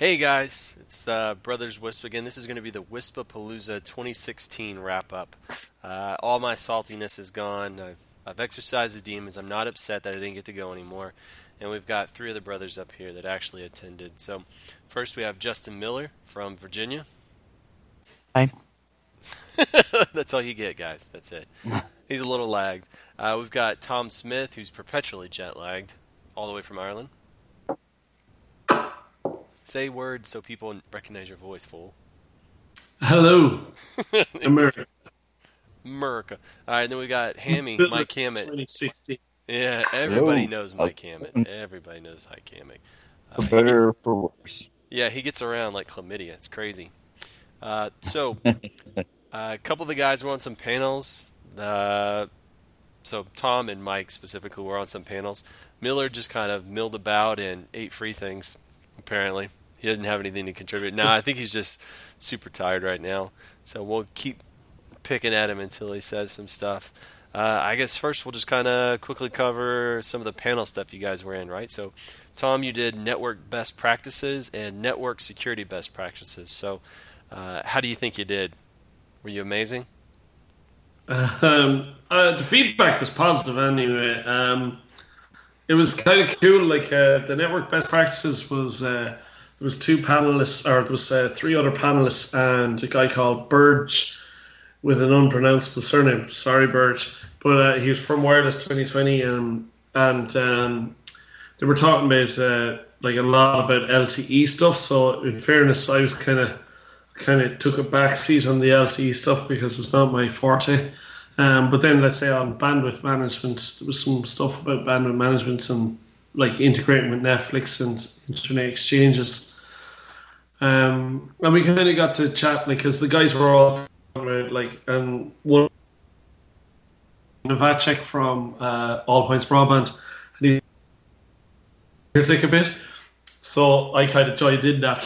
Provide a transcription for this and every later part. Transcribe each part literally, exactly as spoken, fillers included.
Hey guys, it's the Brothers Wisp again. This is going to be the Wispapalooza twenty sixteen wrap-up. Uh, all my saltiness is gone. I've, I've exercised the demons. I'm not upset that I didn't get to go anymore. And we've got three of the brothers up here that actually attended. So first we have Justin Miller from Virginia. Hi. That's all you get, guys. That's it. He's a little lagged. Uh, we've got Tom Smith, who's perpetually jet-lagged, all the way from Ireland. Say words so people recognize your voice, fool. Hello, America. America. All right, then we got Hammy, Mike Hammett. twenty sixteen. Yeah, everybody Hello. knows Mike Hammett. Everybody knows Mike Hammett. Uh, For he better get- or for worse. yeah, he gets around like chlamydia. It's crazy. Uh, so, uh, a couple of the guys were on some panels. Uh, so Tom and Mike specifically were on some panels. Miller just kind of milled about and ate free things, apparently. He doesn't have anything to contribute. No, I think he's just super tired right now. So we'll keep picking at him until he says some stuff. Uh, I guess first we'll just kind of quickly cover some of the panel stuff you guys were in, right? So, Tom, you did network best practices and network security best practices. So, uh, how do you think you did? Were you amazing? Um, uh, the feedback was positive anyway. Um, it was kind of cool. Like uh, the network best practices was uh, there was two panelists, or there was uh, three other panelists, and a guy called Burge with an unpronounceable surname. Sorry, Burge, but uh, he was from Wireless twenty twenty, um, and um, they were talking about uh, like a lot about L T E stuff. So in fairness, I was kind of kind of took a back seat on the L T E stuff because it's not my forte. Um, but then let's say on bandwidth management, there was some stuff about bandwidth management and like integrating with Netflix and internet exchanges. Um, and we kind of got to chat because the guys were all talking about like, and one Novacek from uh, All Points Broadband, and he here's like a bit. So I kind of joined in that.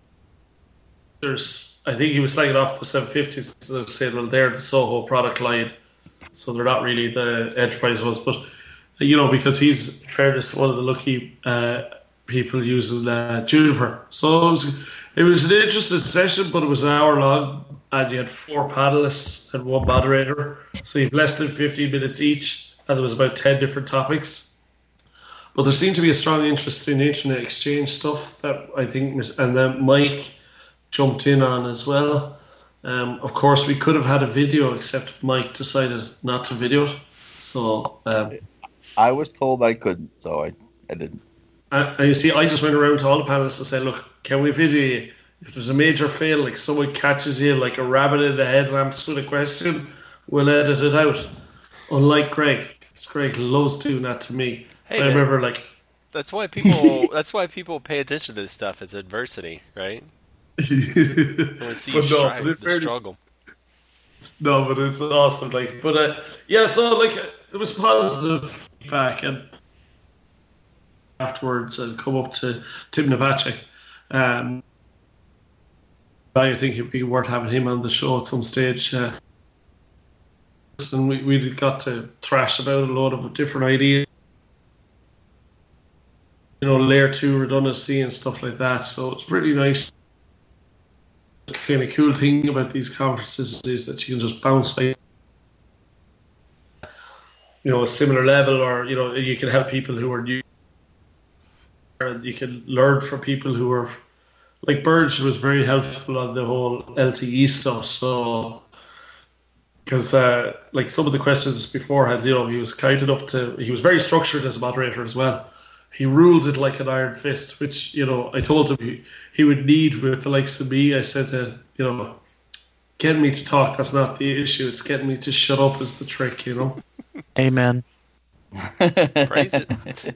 There's, I think he was slagging off the seven fifties, so saying, well, they're the Soho product line, so they're not really the enterprise ones. But, you know, because he's, in fairness, one of the lucky uh, people using uh, Juniper. So it was, it was an interesting session, but it was an hour long, and you had four panelists and one moderator. So you have less than fifteen minutes each, and there was about ten different topics. But there seemed to be a strong interest in internet exchange stuff that I think, and then Mike jumped in on as well. Um, of course, we could have had a video, except Mike decided not to video it. So, um, I was told I couldn't, so I, I didn't. and, and you see, I just went around to all the panelists and said, look, can we video you? If there's a major fail, like someone catches you like a rabbit in the headlamps with a question, we'll edit it out. Unlike Greg, because Greg loves doing that to me. Hey, I man. remember, like, That's why people. That's why people pay attention to this stuff. It's adversity, right? I want to see you But no, strive, but in the fairness- struggle. No, but it's awesome. Like, but uh, yeah, so like uh, there was positive feedback, and afterwards, I'd come up to Tim Novacek. Um, I think it'd be worth having him on the show at some stage. Uh, and we we got to thrash about a lot of different ideas, you know, layer two redundancy and stuff like that. So it's really nice. The kind of cool thing about these conferences is that you can just bounce like, you know, a similar level, or, you know, you can have people who are new, or you can learn from people who are, like Burge was very helpful on the whole L T E stuff. So, because uh, like some of the questions before had, you know, he was kind enough to, he was very structured as a moderator as well. He ruled it like an iron fist, which, you know, I told him he, he would need with the likes of me. I said, uh, you know, getting me to talk, that's not the issue. It's getting me to shut up is the trick, you know. Amen. Praise it.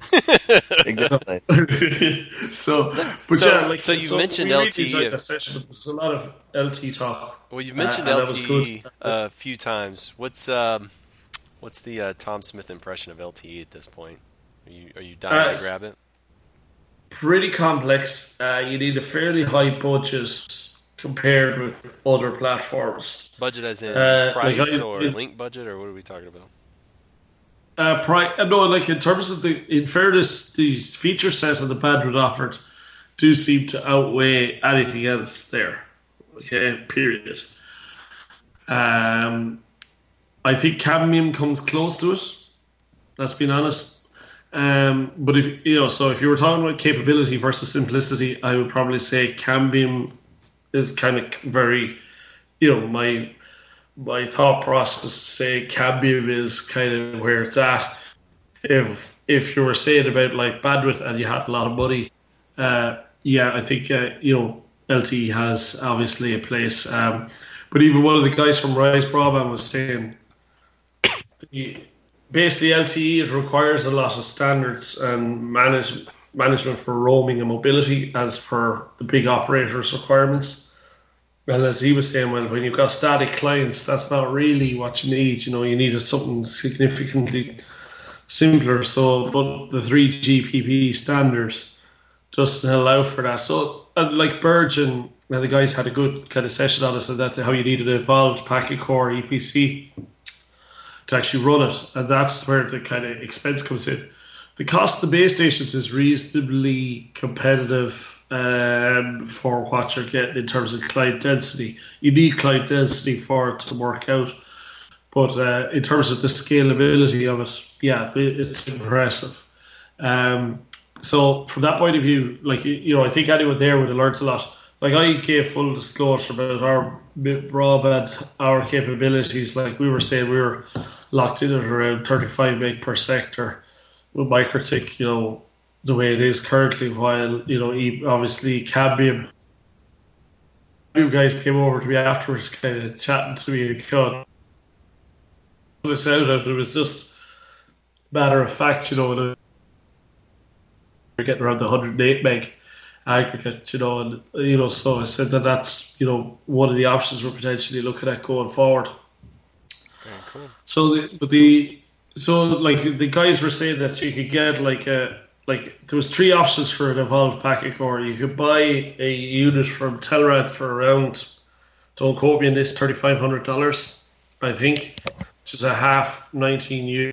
Exactly. so, but So- yeah, like, so you mentioned we really L T E. enjoyed that session. There was a lot of L T E talk. Well, you've mentioned Uh, and that L was T E good. a few times. What's um, what's the uh, Tom Smith impression of L T E at this point? Are you are you dying Uh, to grab it? Pretty complex. Uh, you need a fairly high budget compared with other platforms. Budget as in uh, price like I- or it- link budget, or what are we talking about? Uh, pri- uh, no, like in terms of the, in fairness, the feature set and the bandwidth offered, do seem to outweigh anything else there. Okay, period. Um, I think cadmium comes close to it. Let's be honest. Um, but if you know, so if you were talking about capability versus simplicity, I would probably say cadmium is kind of very, you know, my my thought process to say cadmium is kind of where it's at. If if you were saying about like bandwidth and you had a lot of money, uh, yeah, I think uh, you know L T E has obviously a place. Um, but even one of the guys from Rise Broadband was saying, the, basically L T E it requires a lot of standards and manage, management for roaming and mobility as for the big operators' requirements. Well, as he was saying, well, when you've got static clients, that's not really what you need. You know, you need something significantly simpler. So, but the three G P P standard doesn't allow for that. So, uh, like Burge and well, the guys had a good kind of session on it, and that's how you needed an evolved packet core E P C to actually run it, and that's where the kind of expense comes in. The cost of the base stations is reasonably competitive um, for what you're getting in terms of client density. You need client density for it to work out, but uh, in terms of the scalability of it, yeah, it, it's impressive. Um, so from that point of view, like you know, I think anyone there would have learned a lot. Like I gave full disclosure about our broadband, our capabilities. Like we were saying, we were locked in at around thirty-five meg per sector with MikroTik, you know, the way it is currently, while, you know, obviously cadmium, you guys came over to me afterwards kind of chatting to me and God, this out of it was just matter of fact, you know, we're getting around the one hundred eight meg aggregate, you know, and, you know, so I said that that's, you know, one of the options we're potentially looking at going forward. Very cool. So, the, but the, so like the guys were saying that you could get like a, like there was three options for an evolved packet core. You could buy a unit from Telrad for around, don't quote me on this, thirty-five hundred dollars, I think, which is a half nineteen U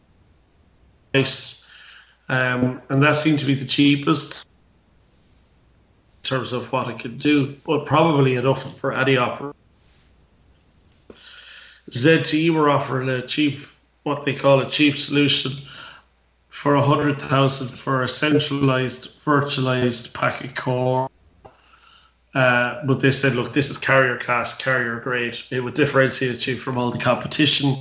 S. Um, and that seemed to be the cheapest in terms of what it could do, but probably enough for any operator. Z T E were offering a cheap, what they call a cheap solution for a hundred thousand for a centralized, virtualized packet core. Uh, but they said, look, this is carrier class, carrier grade. It would differentiate you from all the competition.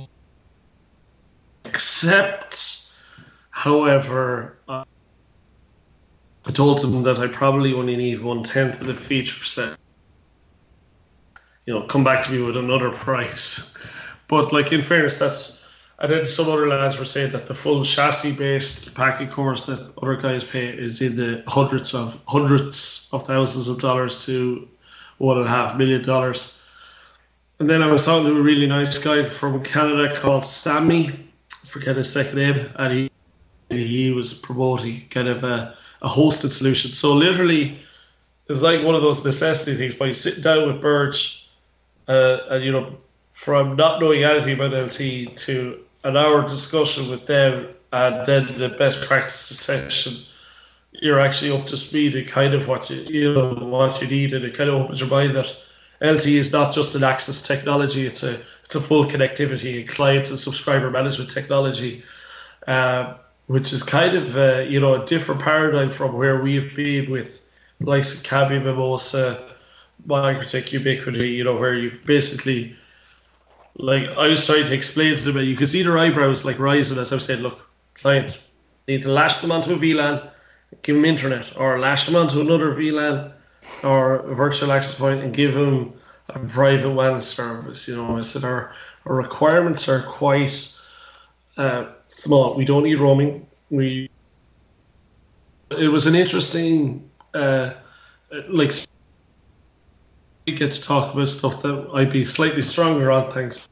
Except, however, uh, I told them that I probably only need one tenth of the feature set. You know, come back to me with another price. But like in fairness, that's, and then some other lads were saying that the full chassis-based packet cores that other guys pay is in the hundreds of hundreds of thousands of dollars to one and a half million dollars. And then I was talking to a really nice guy from Canada called Sammy, I forget his second name, and he he was promoting kind of a, a hosted solution. So literally, it's like one of those necessity things. By sitting down with Burge, uh, and you know, from not knowing anything about L T E to an hour discussion with them, and then the best practice session, you're actually up to speed and kind of what you you know what you need, and it kind of opens your mind that L T E is not just an access technology; it's a it's a full connectivity and client and subscriber management technology, uh, which is kind of uh, you know a different paradigm from where we've been with likes of Cabi, Mimosa, MikroTik, Ubiquity. You know, where you basically, like I was trying to explain to them, you can see their eyebrows like rising as I was saying, look, clients need to lash them onto a V LAN, give them internet, or lash them onto another V LAN or a virtual access point and give them a private W A N service. You know, I said our, our requirements are quite uh, small. We don't need roaming. We it was an interesting uh, like get to talk about stuff that I'd be slightly stronger on. Thanks.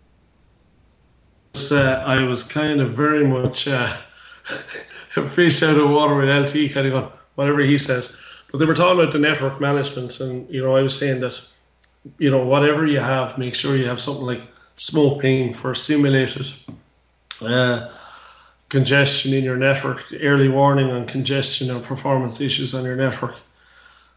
Uh, I was kind of very much uh, fish out of water with L T E, kind of going whatever he says. But they were talking about the network management, and you know, I was saying that, you know, whatever you have, make sure you have something like smoke ping for simulated uh, congestion in your network, early warning on congestion or performance issues on your network.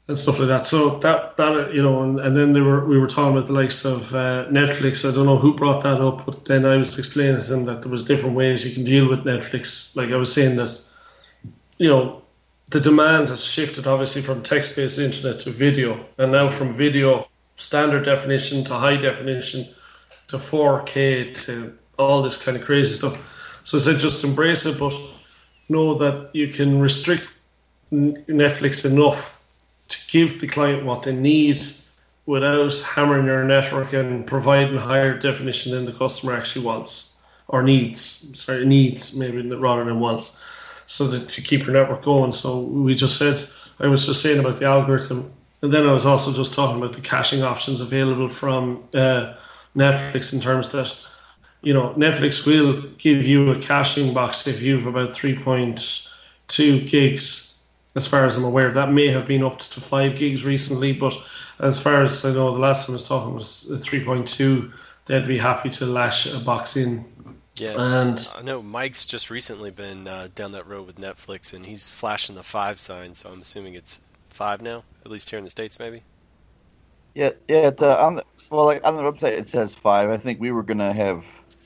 and stuff like that. So that that you know, and, and then they were we were talking about the likes of uh, Netflix. I don't know who brought that up, but then I was explaining to them that there was different ways you can deal with Netflix. Like I was saying that, you know, the demand has shifted obviously from text-based internet to video, and now from video standard definition to high definition to four K to all this kind of crazy stuff. So I said just embrace it, but know that you can restrict Netflix enough to give the client what they need without hammering their network and providing higher definition than the customer actually wants or needs. Sorry, needs maybe rather than wants. So that to keep your network going. So we just said, I was just saying about the algorithm, and then I was also just talking about the caching options available from uh, Netflix in terms that, you know, Netflix will give you a caching box if you have about three point two gigs. As far as I'm aware, that may have been up to five gigs recently, but as far as I know, the last time I was talking was three point two. They'd be happy to lash a box in. Yeah, and I know Mike's just recently been uh, down that road with Netflix, and he's flashing the five sign, so I'm assuming it's five now, at least here in the States, maybe? Yeah, yeah. It, uh, on the, well, like on the website it says five. I think we were gonna have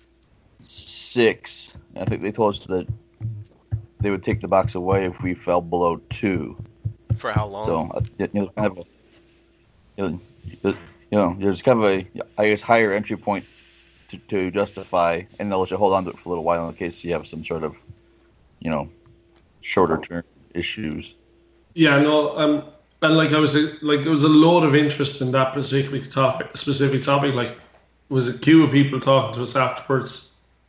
six. I think they told us that they would take the box away if we fell below two. For how long? So, uh, you know, kind of a, you know, you know, there's kind of a, I guess, higher entry point to, to justify, and they'll let you hold on to it for a little while in case you have some sort of, you know, shorter term issues. Yeah, no, um, and like I was, like there was a lot of interest in that specific topic. Specific topic, like, was a queue of people talking to us afterwards.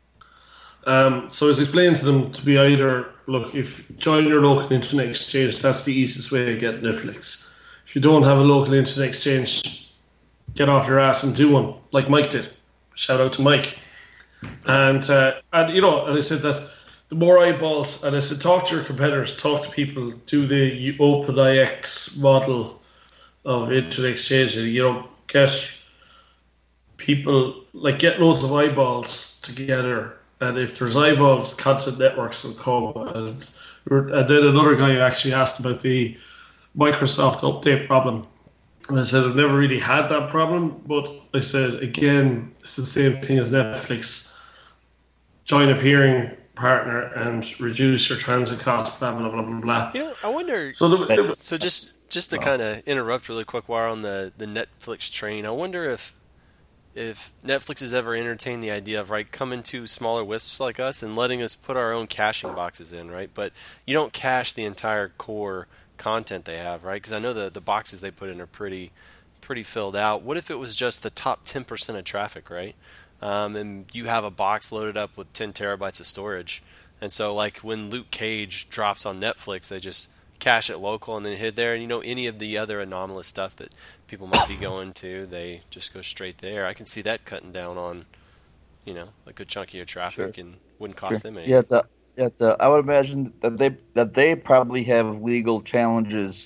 Um, so I was explaining to them to be either, look, if you join your local internet exchange, that's the easiest way to get Netflix. If you don't have a local internet exchange, get off your ass and do one, like Mike did. Shout out to Mike. And, uh, and you know, and I said that the more eyeballs, and I said, talk to your competitors, talk to people, do the OpenIX model of internet exchange. You know, get people, like, get loads of eyeballs together. And if there's eyeballs, content networks will come. And, and then another guy actually asked about the Microsoft update problem. And I said, I've never really had that problem. But I said, again, it's the same thing as Netflix. Join a peering partner and reduce your transit costs, blah, blah, blah, blah, blah. You know, I wonder... So, the, so just, just to kind of interrupt really quick while we're on the, the Netflix train, I wonder if if Netflix has ever entertained the idea of, right, coming to smaller wisps like us and letting us put our own caching boxes in, right? But you don't cache the entire core content they have, right? Because I know the, the boxes they put in are pretty pretty filled out. What if it was just the top ten percent of traffic, right? Um, and you have a box loaded up with ten terabytes of storage. And so, like, when Luke Cage drops on Netflix, they just cache it local and then hit there. And, you know, any of the other anomalous stuff that people might be going to, they just go straight there. I can see that cutting down on, you know, a good chunk of your traffic, sure. And wouldn't cost sure. them anything. Yeah, it's a, yeah it's a, I would imagine that they that they probably have legal challenges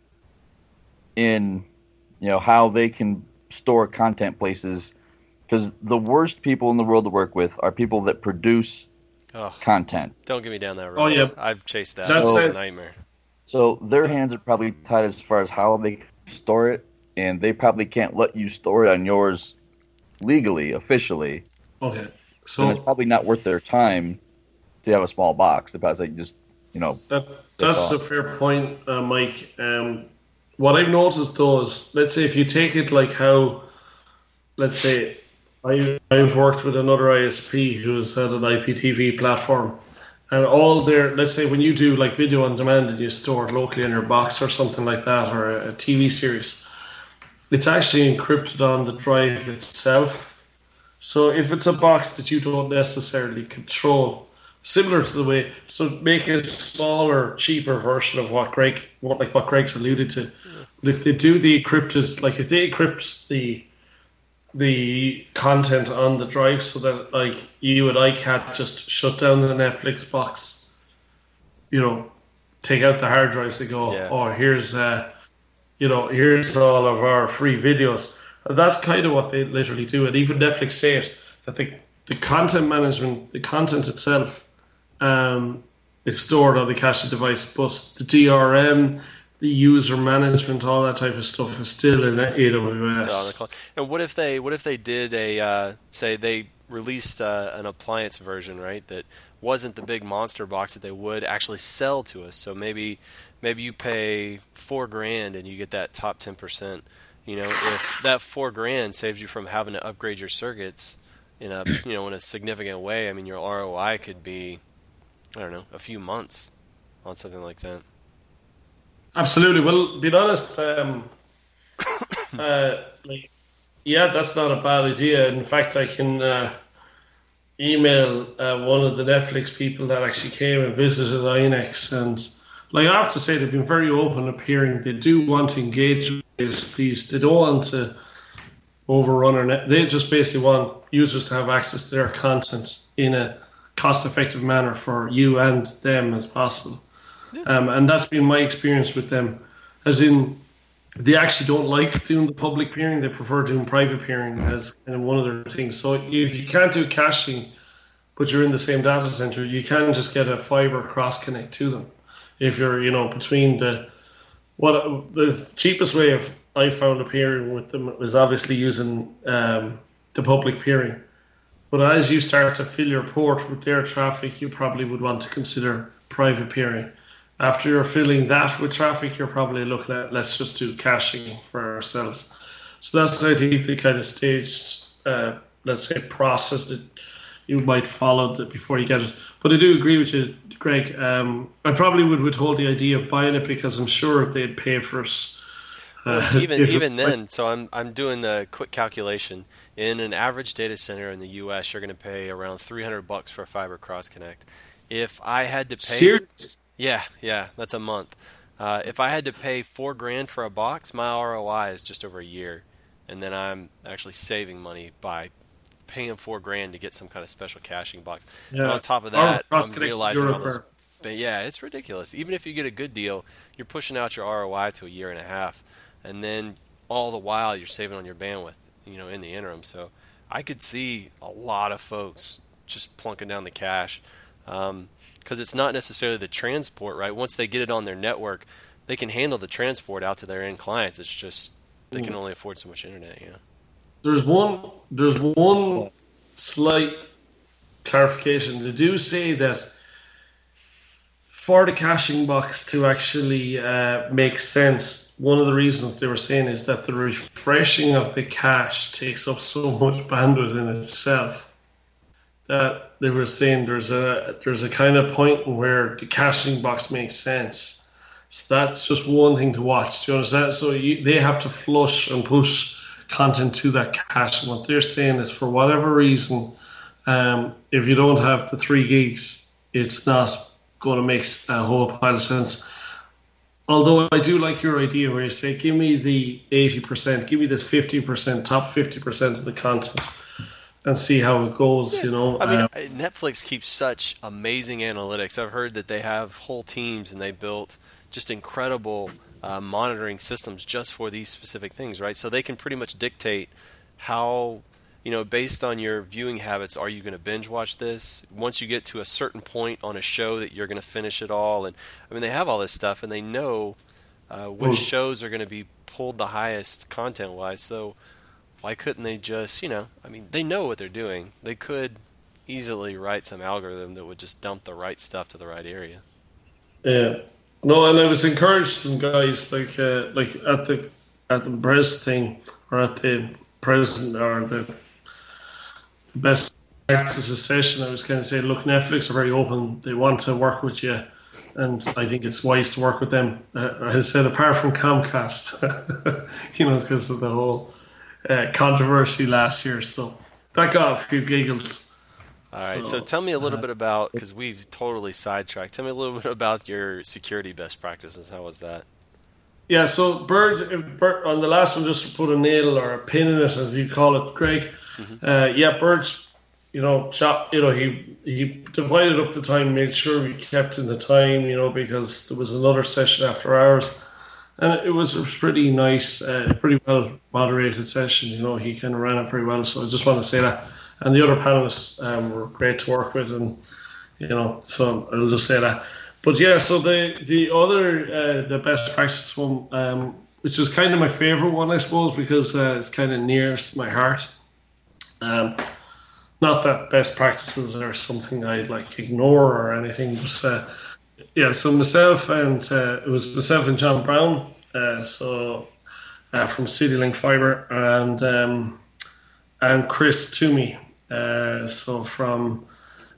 in, you know, how they can store content places, because the worst people in the world to work with are people that produce oh, content. Don't get me down that road. Oh yeah, I've chased that. That's It's a a nightmare. So their hands are probably tied as far as how they store it, and they probably can't let you store it on yours legally, officially. Okay. So and it's probably not worth their time to have a small box. Because they just, you know. That, that's a fair point, uh, Mike. Um, what I've noticed though is, let's say if you take it like how, let's say, I, I've worked with another I S P who's had an I P T V platform. And all their, let's say when you do like video on demand and you store it locally in your box or something like that, or a, a T V series, it's actually encrypted on the drive itself. So if it's a box that you don't necessarily control, similar to the way, so make a smaller, cheaper version of what Greg, what like what Greg's alluded to. But if they do the encrypted, like if they encrypt the the content on the drive so that like you and I can't just shut down the Netflix box, you know, take out the hard drives and go, yeah. oh, here's, uh, you know, here's all of our free videos. And that's kind of what they literally do. And even Netflix say it, that the, the content management, the content itself um, is stored on the caching device, but the D R M, the user management, all that type of stuff is still in A W Still on the S. cloud. And what if they what if they did a uh, say they released uh, an appliance version, right? That wasn't the big monster box that they would actually sell to us. So maybe maybe you pay four grand and you get that top ten percent. You know, if that four grand saves you from having to upgrade your circuits in a you know in a significant way, I mean your R O I could be, I don't know, a few months on something like that. Absolutely. Well, being honest, um, uh, like, yeah, that's not a bad idea. In fact, I can uh, email uh, one of the Netflix people that actually came and visited I N E X, and like I have to say, they've been very open appearing. They do want to engage with this piece. They don't want to overrun our net. They just basically want users to have access to their content in a cost-effective manner for you and them as possible. Um, and that's been my experience with them, as in they actually don't like doing the public peering. They prefer doing private peering as kind of one of their things. So if you can't do caching, but you're in the same data center, you can just get a fiber cross connect to them. If you're, you know, between the what the cheapest way of I found a peering with them is obviously using um, the public peering. But as you start to fill your port with their traffic, you probably would want to consider private peering. After you're filling that with traffic, you're probably looking at, let's just do caching for ourselves. So that's, I think, the kind of staged, uh, let's say, process that you might follow that before you get it. But I do agree with you, Greg. Um, I probably would withhold the idea of buying it because I'm sure they'd pay for it. Well, Uh, even if even it- then, so I'm I'm doing the quick calculation. In an average data center in the U S, you're going to pay around three hundred bucks for a fiber cross connect. If I had to pay, Serious? yeah, yeah, that's a month. Uh, if I had to pay four grand for a box, my R O I is just over a year, and then I'm actually saving money by paying four grand to get some kind of special caching box. And Yeah. on top of Our that, cross I'm connects realizing all Europe those. are- But yeah, it's ridiculous. Even if you get a good deal, you're pushing out your R O I to a year and a half, and then all the while you're saving on your bandwidth, you know, in the interim. So I could see a lot of folks just plunking down the cash, um, because it's not necessarily the transport, right? Once they get it on their network, they can handle the transport out to their end clients. It's just they can only afford so much internet, you know. There's one. There's one slight clarification. They do say that for the caching box to actually uh, make sense, one of the reasons they were saying is that the refreshing of the cache takes up so much bandwidth in itself that they were saying there's a there's a kind of point where the caching box makes sense. So that's just one thing to watch. Do you understand? So you, they have to flush and push content to that cache. And what they're saying is, for whatever reason, um, if you don't have the three gigs, it's not going to make a whole pile of sense. Although I do like your idea where you say, give me the eighty percent, give me this fifty percent, top fifty percent of the content, and see how it goes, you know. I mean, Um, Netflix keeps such amazing analytics. I've heard that they have whole teams and they built just incredible uh, monitoring systems just for these specific things, right? So they can pretty much dictate how, you know, based on your viewing habits, are you going to binge watch this? Once you get to a certain point on a show that you're going to finish it all. And I mean, they have all this stuff and they know uh, which Mm. shows are going to be pulled the highest content-wise. So why couldn't they just, you know, I mean, they know what they're doing. They could easily write some algorithm that would just dump the right stuff to the right area. Yeah, no, and I was encouraging guys like uh, like at the at the Brez thing or at the present or the best practices session. I was kind of saying, look, Netflix are very open. They want to work with you, and I think it's wise to work with them. Uh, I said apart from Comcast, you know, because of the whole uh, controversy last year. So that got a few giggles. All right, So, so tell me a little uh, bit about, because we've totally sidetracked, tell me a little bit about your security best practices. How was that? Yeah, so Bird, Bird on the last one, just to put a nail or a pin in it, as you call it, Greg. Mm-hmm. Uh, yeah, Bird's, you know, chop, you know, he he divided up the time, made sure we kept in the time, you know, because there was another session after ours, and it was a pretty nice, uh, pretty well moderated session. You know, he kind of ran it very well. So I just want to say that, and the other panelists um, were great to work with, and you know, so I'll just say that. but yeah, so the the other uh, the best practice one, um, which is kind of my favorite one, I suppose, because uh, it's kind of nearest my heart. Um, not that best practices are something I like ignore or anything, but uh, yeah. So myself and uh, it was myself and John Brown, uh, so uh, from CityLink Fiber, and um, and Chris Toomey, uh, so from.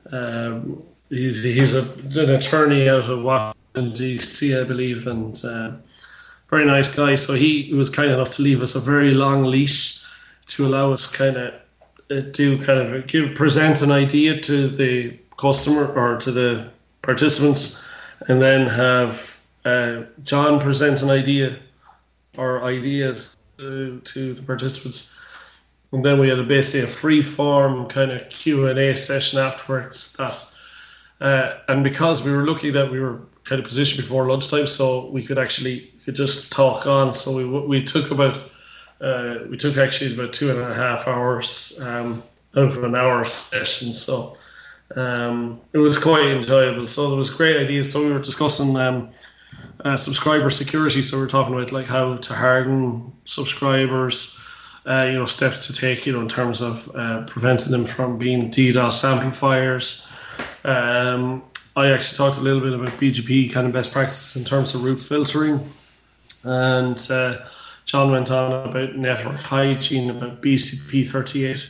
Um, He's he's a, an attorney out of Washington D C, I believe, and uh, very nice guy. So he was kind enough to leave us a very long leash to allow us kind of uh, do kind of give present an idea to the customer or to the participants, and then have uh, John present an idea or ideas to, to the participants. And then we had a, basically a free form kind of Q and A session afterwards. That. Uh, and because we were lucky that we were kind of positioned before lunchtime, so we could actually could just talk on. So we we took about uh, we took actually about two and a half hours um, out of an hour session. So um, it was quite enjoyable. So there was great ideas. So we were discussing um, uh, subscriber security. So we were talking about like how to harden subscribers, uh, you know, steps to take, you know, in terms of uh, preventing them from being DDoS amplifiers. Um, I actually talked a little bit about B G P kind of best practices in terms of route filtering, and uh, John went on about network hygiene, about B C P thirty-eight,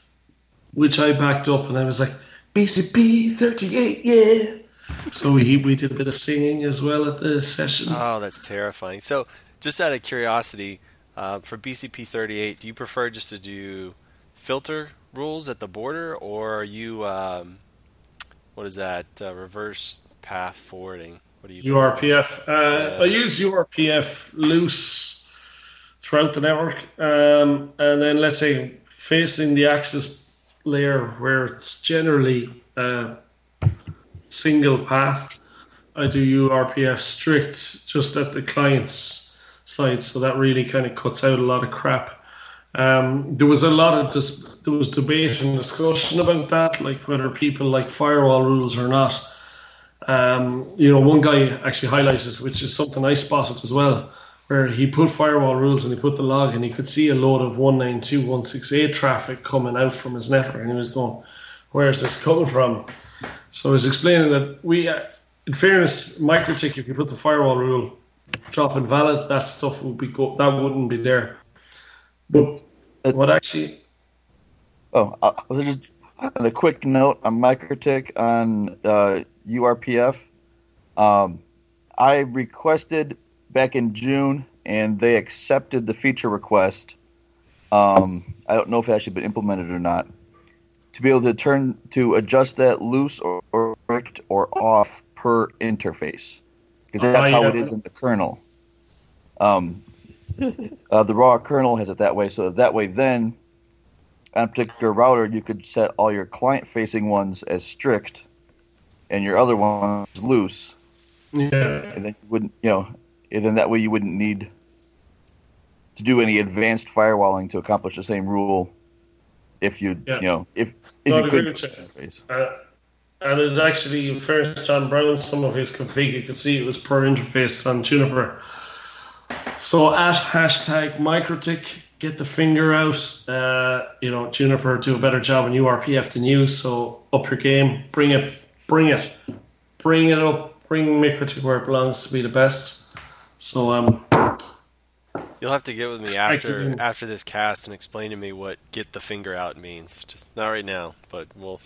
which I backed up, and I was like, B C P thirty-eight, yeah. So we we did a bit of singing as well at the session. Oh, that's terrifying. So, just out of curiosity, uh, for B C P thirty-eight, do you prefer just to do filter rules at the border, or are you um, what is that? Uh, reverse path forwarding. What do you? U R P F. Uh, yeah. I use U R P F loose throughout the network, um, and then let's say facing the access layer where it's generally uh, single path, I do U R P F strict just at the client's side, so that really kind of cuts out a lot of crap. Um, there was a lot of dis- there was debate and discussion about that, like whether people like firewall rules or not. Um, you know, one guy actually highlighted, which is something I spotted as well, where he put firewall rules and he put the log and he could see a load of one ninety-two dot one sixty-eight traffic coming out from his network, and he was going, "Where is this coming from?" So I was explaining that we, uh, in fairness, MikroTik, if you put the firewall rule drop invalid, that stuff would be go- that wouldn't be there. But what actually? Oh, I was just on a quick note on MikroTik on uh, U R P F. Um, I requested back in June, and they accepted the feature request. Um, I don't know if it actually been implemented or not. To be able to turn to adjust that loose or, or strict or off per interface, because that's uh, yeah. how it is in the kernel. Um, uh, the raw kernel has it that way, so that way then on a particular router you could set all your client-facing ones as strict and your other ones loose. Yeah, and then you wouldn't, you know, and then that way you wouldn't need to do any advanced firewalling to accomplish the same rule. If you, yeah. you know, if if no, you could. Uh, and it actually, first John Brown, some of his config, you could see it was per interface on Juniper. So at hashtag MikroTik, get the finger out. Uh, you know, Juniper do a better job in U R P F than you, so up your game. Bring it, bring it, bring it up. Bring MikroTik where it belongs to be the best. So um, you'll have to get with me after after this cast and explain to me what "get the finger out" means. Just not right now, but we'll.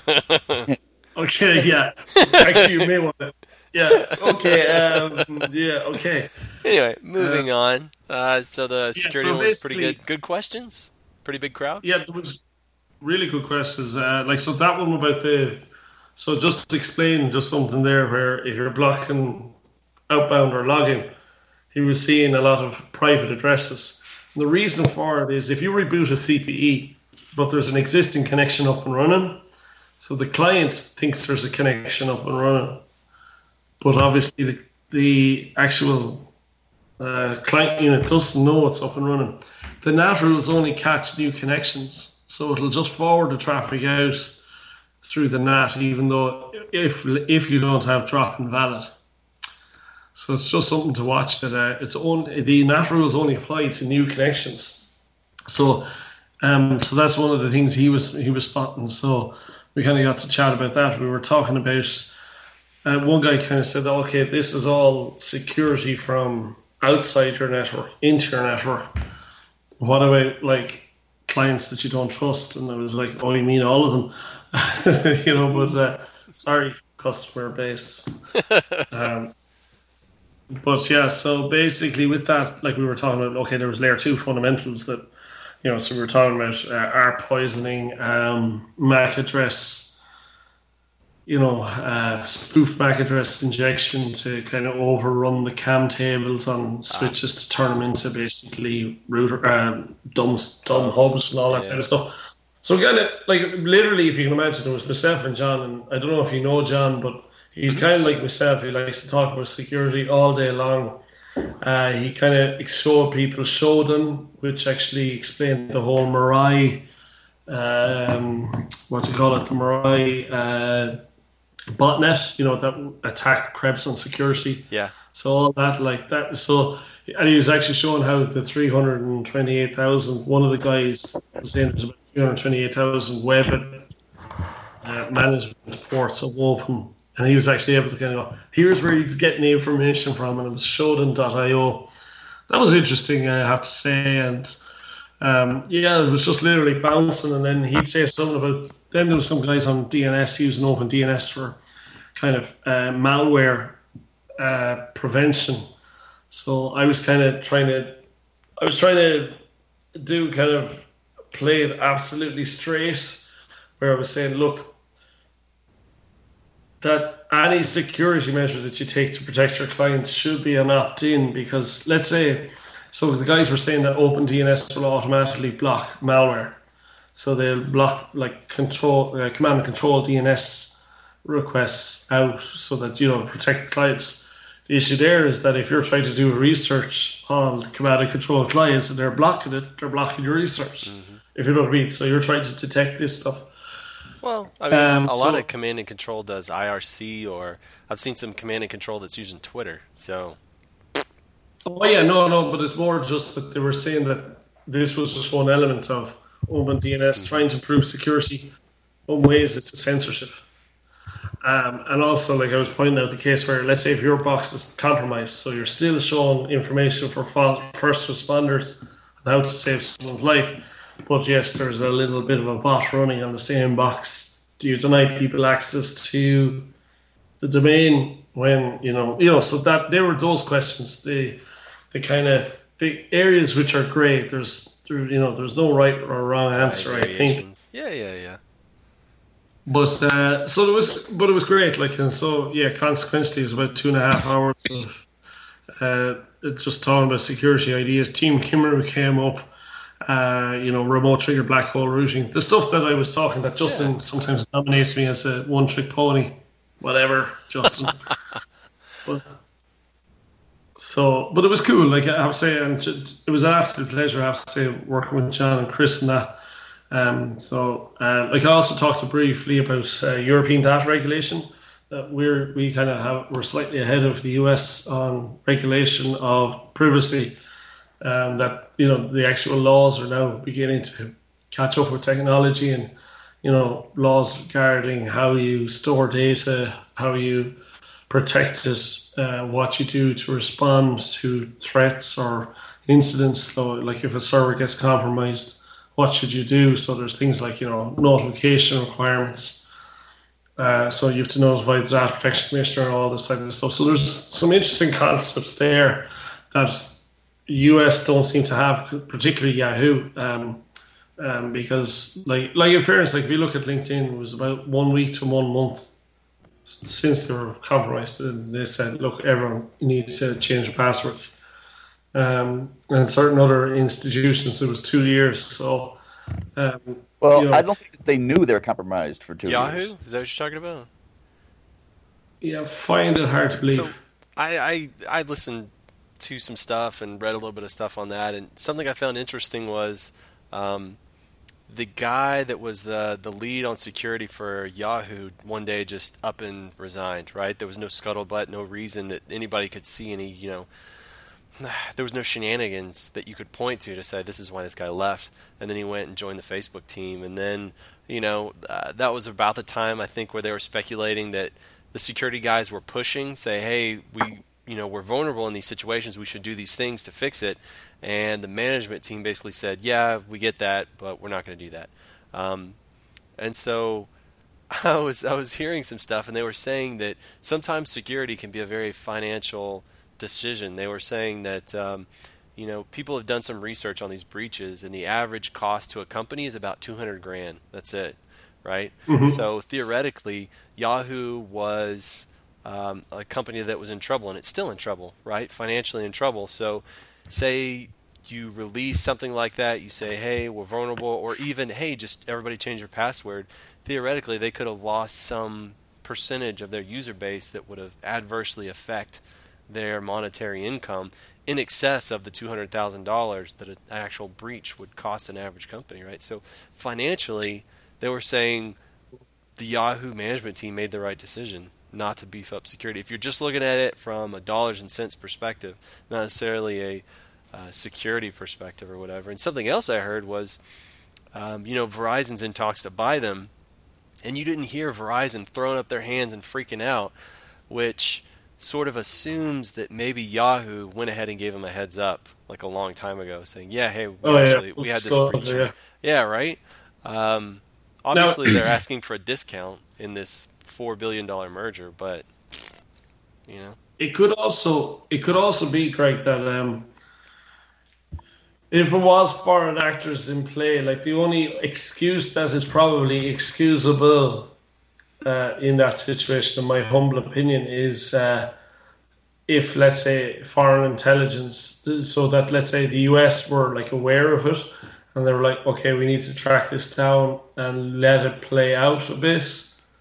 Okay, yeah. Actually, you may want to. Yeah. Okay. Um, yeah. Okay. Anyway, moving uh, on. Uh, so the security yeah, so one was pretty good. Good questions. Pretty big crowd. Yeah, there was really good questions. Uh, like so, that one about the. So just to explain, just something there where if you're blocking outbound or logging, he was seeing a lot of private addresses. And the reason for it is if you reboot a C P E, but there's an existing connection up and running, so the client thinks there's a connection up and running, but obviously the, the actual uh, client unit doesn't know it's up and running. The N A T rules only catch new connections, so it'll just forward the traffic out through the N A T, even though if if you don't have drop invalid. So it's just something to watch. That uh, it's only the N A T rules only apply to new connections. So, um, so that's one of the things he was he was spotting. So we kind of got to chat about that. We were talking about. Uh, one guy kind of said, "Okay, this is all security from outside your network into your network. What about like clients that you don't trust?" And I was like, "Oh, you mean all of them?" You know, but uh, sorry, customer base. Um, But yeah, so basically with that, like we were talking about, okay, there was layer two fundamentals that, you know, so we were talking about uh, A R P poisoning, um, M A C address, you know, uh, spoof M A C address injection to kind of overrun the cam tables on switches ah. to turn them into basically router, um, dumb, dumb hubs and all that yeah. kind of stuff. So kind of like literally, if you can imagine, it was myself and John, and I don't know if you know John, but he's kind of like myself. He likes to talk about security all day long. Uh, he kind of showed people Shodan, which actually explained the whole Mirai, um, what do you call it, the Mirai uh, botnet, you know, that attacked Krebs on security. Yeah. So all that, like that. So, and he was actually showing how the three hundred twenty-eight thousand, one of the guys was saying there's about three hundred twenty-eight thousand web uh, management ports of open. And he was actually able to kind of go, here's where he's getting the information from, and it was Shodan dot I O. That was interesting, I have to say. And um, yeah, it was just literally bouncing. And then he'd say something about, then there was some guys on D N S using OpenDNS for kind of uh, malware uh, prevention. So I was kind of trying to, I was trying to do kind of play it absolutely straight, where I was saying, look, that any security measure that you take to protect your clients should be an opt-in, because let's say, so the guys were saying that OpenDNS will automatically block malware. So they'll block like control, uh, command and control D N S requests out so that, you know, protect clients. The issue there is that if you're trying to do research on command and control clients and they're blocking it, they're blocking your research, mm-hmm. if you know what I mean. So you're trying to detect this stuff. Well, I mean, um, a lot so, of command and control does I R C, or I've seen some command and control that's using Twitter. So, oh yeah, no, no, but it's more just that they were saying that this was just one element of OpenDNS mm-hmm. trying to improve security. One way is it's a censorship, um, and also like I was pointing out the case where, let's say, if your box is compromised, so you're still showing information for first responders on how to save someone's life. But yes, there's a little bit of a bot running on the same box. Do you deny people access to the domain when, you know, you know, so that there were those questions, the the kind of the areas which are grey. There's, there, you know, there's no right or wrong answer, right, I think. Yeah, yeah, yeah. But uh, so it was, but it was great. Like, and so yeah, consequently, it was about two and a half hours of uh, just talking about security ideas. Team Kimmer came up. Uh, you know, remote trigger black hole routing, the stuff that I was talking that Justin yeah. sometimes nominates me as a one trick pony, whatever, Justin. but, so, but it was cool. Like I have to say, and it was an absolute pleasure. I have to say, working with John and Chris and that. Um, so, uh, like I also talked briefly about uh, European data regulation. That we're we kind of have we're slightly ahead of the U S on regulation of privacy. Um, that, you know, the actual laws are now beginning to catch up with technology, and, you know, laws regarding how you store data, how you protect it, uh, what you do to respond to threats or incidents. So, like if a server gets compromised, what should you do? So there's things like, you know, notification requirements. Uh, so you have to notify the Data Protection Commissioner and all this type of stuff. So there's some interesting concepts there that U S don't seem to have, particularly Yahoo, um, um, because like like in fairness, like if you look at LinkedIn, it was about one week to one month since they were compromised, and they said, look, everyone, you need to change your passwords. Um, and certain other institutions, it was two years. So, um, well, you know, I don't think they knew they were compromised for two Yahoo? years. Yahoo? Is that what you're talking about? Yeah, I find it hard to believe. So I I I listened to some stuff and read a little bit of stuff on that, and something I found interesting was um, the guy that was the the lead on security for Yahoo one day just up and resigned, right? There was no scuttlebutt, no reason that anybody could see any, you know, there was no shenanigans that you could point to to say this is why this guy left. And then he went and joined the Facebook team. And then, you know, uh, that was about the time, I think, where they were speculating that the security guys were pushing, say, hey, we, you know, we're vulnerable in these situations. We should do these things to fix it. And the management team basically said, yeah, we get that, but we're not going to do that. Um, and so I was I was hearing some stuff, and they were saying that sometimes security can be a very financial decision. They were saying that um, you know, people have done some research on these breaches, and the average cost to a company is about two hundred grand. That's it, right? Mm-hmm. So theoretically, Yahoo was um, a company that was in trouble, and it's still in trouble, right? Financially in trouble. So say you release something like that, you say, hey, we're vulnerable, or even, hey, just everybody change your password. Theoretically, they could have lost some percentage of their user base that would have adversely affect their monetary income in excess of the two hundred thousand dollars that an actual breach would cost an average company, right? So financially, they were saying the Yahoo management team made the right decision not to beef up security. If you're just looking at it from a dollars and cents perspective, not necessarily a uh, security perspective or whatever. And something else I heard was, um, you know, Verizon's in talks to buy them, and you didn't hear Verizon throwing up their hands and freaking out, which sort of assumes that maybe Yahoo went ahead and gave them a heads up like a long time ago, saying, yeah, hey, we, oh, actually, yeah. we had this so, breach. Yeah, yeah right? Um, obviously, now, they're asking for a discount in this four billion dollars merger, but, you know. It could also it could also be, Greg, that um, if it was foreign actors in play, like the only excuse that is probably excusable uh, in that situation, in my humble opinion, is uh, if, let's say, foreign intelligence, so that, let's say, the U S were like aware of it, and they were like, okay, we need to track this down and let it play out a bit,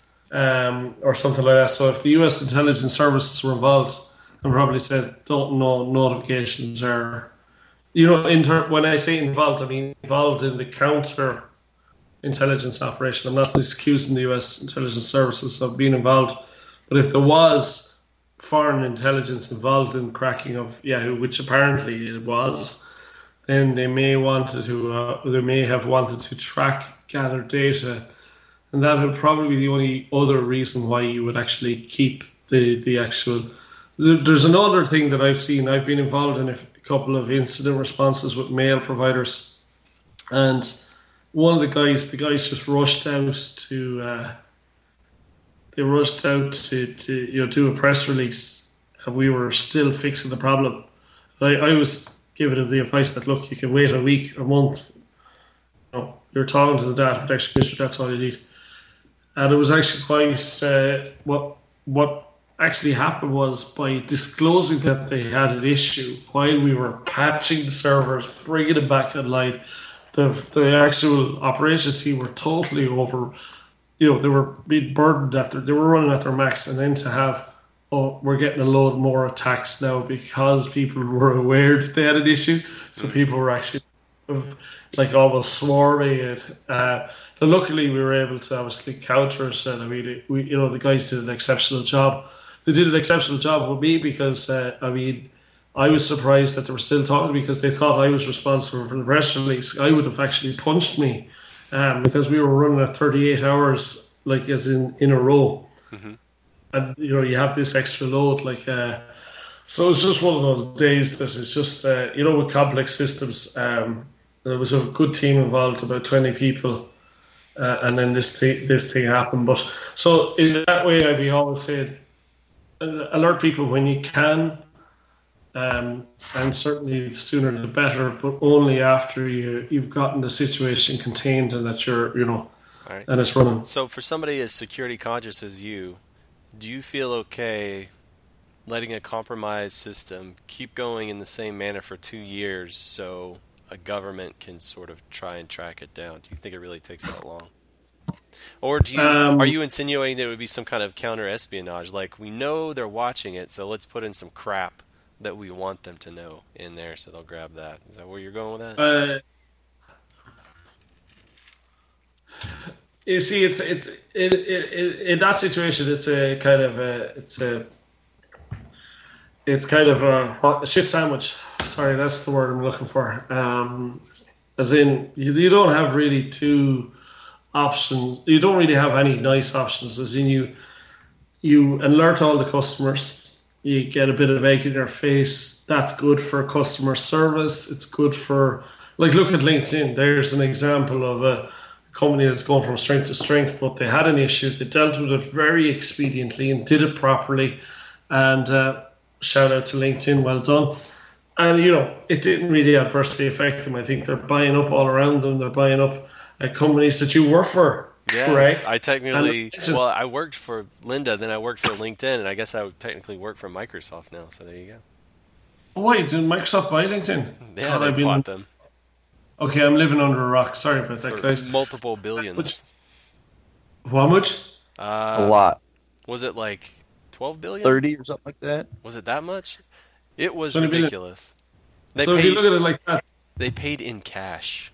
um, or something like that. So if the U S intelligence services were involved, and probably said, don't know notifications are, you know, in ter- when I say involved, I mean involved in the counter intelligence operation. I'm not accusing the U S intelligence services of being involved, but if there was foreign intelligence involved in cracking of Yahoo, which apparently it was, then they may wanted to, uh, they may have wanted to track, gather data, and that would probably be the only other reason why you would actually keep the the actual. There's another thing that I've seen. I've been involved in a couple of incident responses with mail providers, and one of the guys, the guys just rushed out to, uh, they rushed out to, to you know do a press release, and we were still fixing the problem. I, I was giving them the advice that, look, you can wait a week, a month. You know, you're talking to the data protection commissioner. That's all you need. And it was actually quite uh, what what. actually happened was, by disclosing that they had an issue while we were patching the servers, bringing them back online, the the actual operations team were totally over, you know, they were being burdened at their, they were running at their max, and then to have, oh, we're getting a load more attacks now because people were aware that they had an issue, so people were actually like almost swarming it. Uh, but luckily we were able to obviously counter it, and I mean, we, you know, the guys did an exceptional job. They did an exceptional job with me because, uh, I mean, I was surprised that they were still talking, because they thought I was responsible for the press release. I would have actually punched me um, because we were running at thirty-eight hours, like as in, in a row. Mm-hmm. And, you know, you have this extra load. like uh, So it's just one of those days that is just, uh, you know, with complex systems, um, there was a good team involved, about twenty people. Uh, and then this thing, this thing happened. But so in that way, I'd be always saying, alert people when you can, um, and certainly the sooner the better, but only after you, you've gotten the situation contained and that you're, you know, right, and it's running. So for somebody as security conscious as you, do you feel okay letting a compromised system keep going in the same manner for two years so a government can sort of try and track it down? Do you think it really takes that long? Or do you, um, are you insinuating that it would be some kind of counter-espionage? Like, we know they're watching it, so let's put in some crap that we want them to know in there, so they'll grab that. Is that where you're going with that? Uh, You see, it's it's it, it, it, in that situation, it's a kind of a it's a it's kind of a, a shit sandwich. Sorry, that's the word I'm looking for. Um, as in, you, you don't have really two options. You don't really have any nice options. As in, you you alert all the customers. You get a bit of egg in their face. That's good for customer service. It's good for, like, look at LinkedIn. There's an example of a company that's gone from strength to strength, but they had an issue. They dealt with it very expediently and did it properly. And uh, shout out to LinkedIn, well done. And, you know, it didn't really adversely affect them. I think they're buying up all around them. They're buying up uh, companies that you work for. Yeah, correct? I technically, just, well, I worked for Lynda, then I worked for LinkedIn, and I guess I would technically work for Microsoft now, so there you go. Oh, wait, did Microsoft buy LinkedIn? Yeah, God, they I've been, bought them. Okay, I'm living under a rock. Sorry about that, For guys. multiple billions. Which, how much? Uh, a lot. Was it like twelve billion? thirty or something like that? Was it that much? It was twenty ridiculous. They so paid, if you look at it like that. They paid in cash.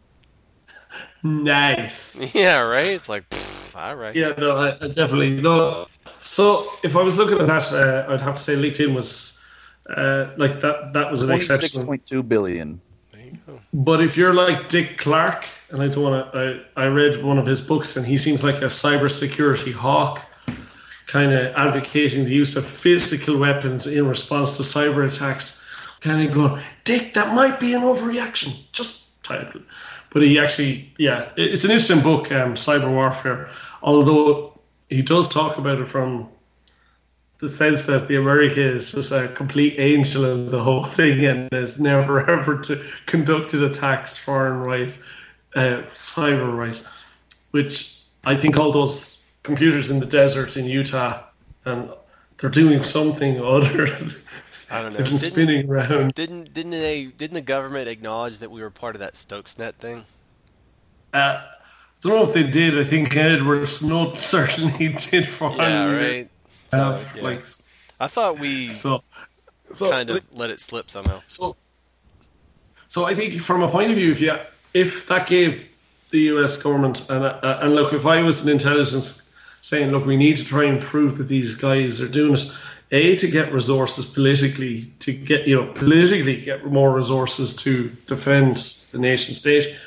Nice. Yeah, right? It's like, pff, all right. Yeah, no, I, I definitely no. So if I was looking at that, uh, I'd have to say LinkedIn was uh, like that. That was an twenty-six exception. point two billion. There you go. But if you're like Dick Clark, and I don't want to, I, I read one of his books, and he seems like a cybersecurity hawk, kind of advocating the use of physical weapons in response to cyber attacks. Kind of going, Dick, that might be an overreaction. Just title. But he actually, yeah, it's an interesting book, um, Cyber Warfare. Although he does talk about it from the sense that the America is just a complete angel in the whole thing and has never ever to, conducted attacks foreign-wise, uh, cyber-wise, which I think all those computers in the desert in Utah, and they're doing something other I don't know. than Didn't, spinning around. Didn't didn't they? Didn't the government acknowledge that we were part of that Stuxnet thing? Uh, I don't know if they did. I think Edward Snowden certainly did for Yeah, right. Uh, So, yeah. like, I thought we so, so, kind of let it slip somehow. So, so I think from a point of view, if you, if that gave the U S government and uh, and look, if I was an intelligence saying, look, we need to try and prove that these guys are doing it, a to get resources politically to get you know politically get more resources to defend the nation state.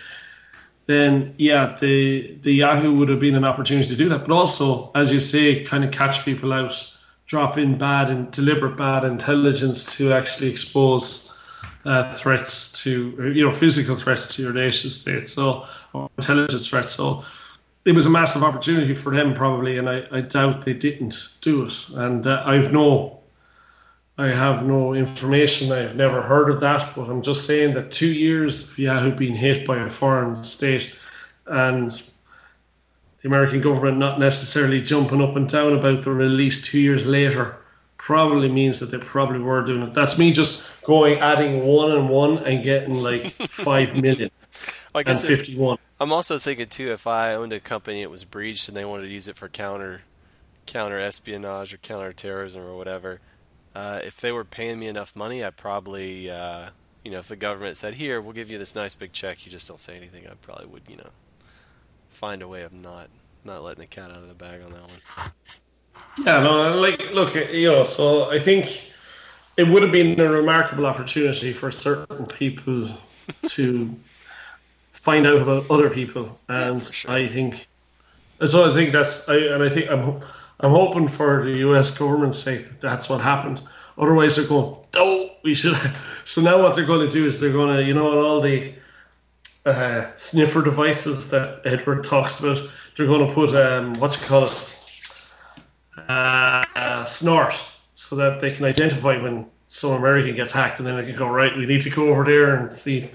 Then, yeah, the the Yahoo would have been an opportunity to do that. But also, as you say, kind of catch people out, drop in bad and deliberate bad intelligence to actually expose uh, threats to, you know, physical threats to your nation state, so, or intelligence threats. So it was a massive opportunity for them probably, and I, I doubt they didn't do it. And uh, I've no... I have no information. I've never heard of that, but I'm just saying that two years of Yahoo being hit by a foreign state and the American government not necessarily jumping up and down about the release two years later probably means that they probably were doing it. That's me just going, adding one and one and getting like five million I guess and fifty-one. It, I'm also thinking too, if I owned a company it was breached and they wanted to use it for counter counter espionage or counter terrorism or whatever. Uh, if they were paying me enough money, I'd probably, uh, you know, if the government said, here, we'll give you this nice big check, you just don't say anything, I probably would, you know, find a way of not not letting the cat out of the bag on that one. Yeah, no, like, look, you know, so I think it would have been a remarkable opportunity for certain people to find out about other people. And yeah, sure. I think, so I think that's, I, and I think I'm, I'm hoping for the U S government's sake that that's what happened. Otherwise, they're going, oh, we should. So now what they're going to do is they're going to, you know, all the uh, sniffer devices that Edward talks about, they're going to put, um, what you call it, uh, uh, snort, so that they can identify when some American gets hacked, and then they can go, right, we need to go over there and see.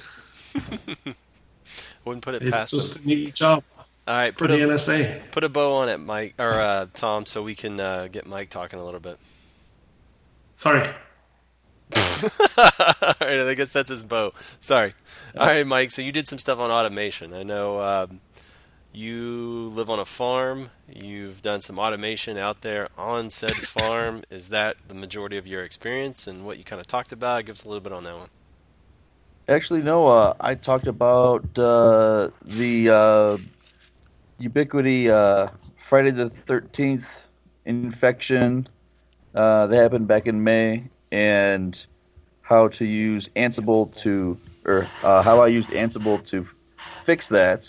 Wouldn't put it It's past just them. a new job. All right, for put the a, N S A. Put a bow on it, Mike or uh, Tom, so we can uh, get Mike talking a little bit. Sorry. All right, I guess that's his bow. Sorry. All right, Mike. So you did some stuff on automation. I know um, you live on a farm. You've done some automation out there on said farm. Is that the majority of your experience and what you kind of talked about? Give us a little bit on that one. Actually, no. Uh, I talked about uh, the uh, Ubiquity uh, Friday the thirteenth infection uh, that happened back in May, and how to use Ansible to, or uh, how I used Ansible to fix that.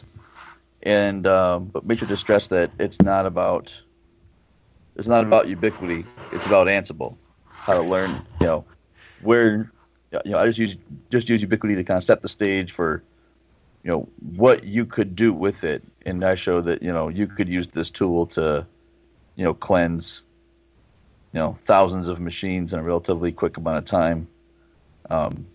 And um, but make sure to stress that it's not about it's not about Ubiquity. It's about Ansible. How to learn, you know, where you know I just use just use Ubiquity to kind of set the stage for, you know, what you could do with it. And I show that, you know, you could use this tool to, you know, cleanse, you know, thousands of machines in a relatively quick amount of time. Um,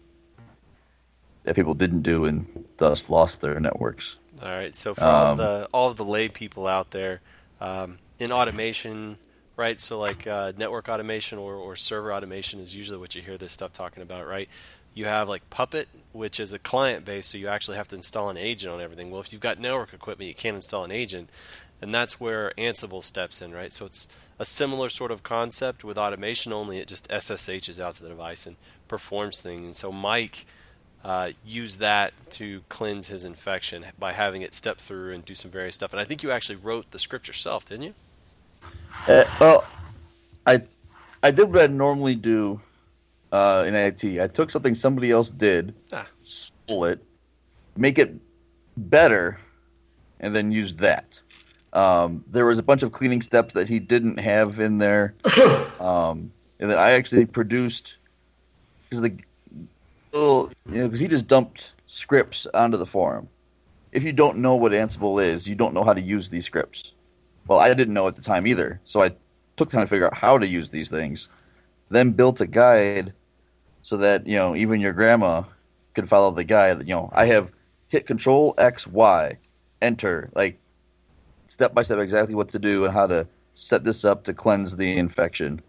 that people didn't do and thus lost their networks. All right. So for all of Um, the all of the lay people out there, um, in automation, right? So like uh, network automation or, or server automation is usually what you hear this stuff talking about, right? You have like Puppet, which is a client base, so you actually have to install an agent on everything. Well, if you've got network equipment, you can't install an agent, and that's where Ansible steps in, right? So it's a similar sort of concept with automation, only it just S S Hs out to the device and performs things. And so Mike uh, used that to cleanse his infection by having it step through and do some various stuff. And I think you actually wrote the script yourself, didn't you? Uh, well, I I did what I normally do uh, in I T. I took something somebody else did, Ah. stole it, make it better, and then used that. Um, there was a bunch of cleaning steps that he didn't have in there, um, and then I actually produced because the little, you know, because he just dumped scripts onto the forum. If you don't know what Ansible is, you don't know how to use these scripts. Well, I didn't know at the time either, so I took time to figure out how to use these things, then built a guide so that, you know, even your grandma could follow the guide. You know, I have hit Control X Y, enter, like step by step exactly what to do and how to set this up to cleanse the infection.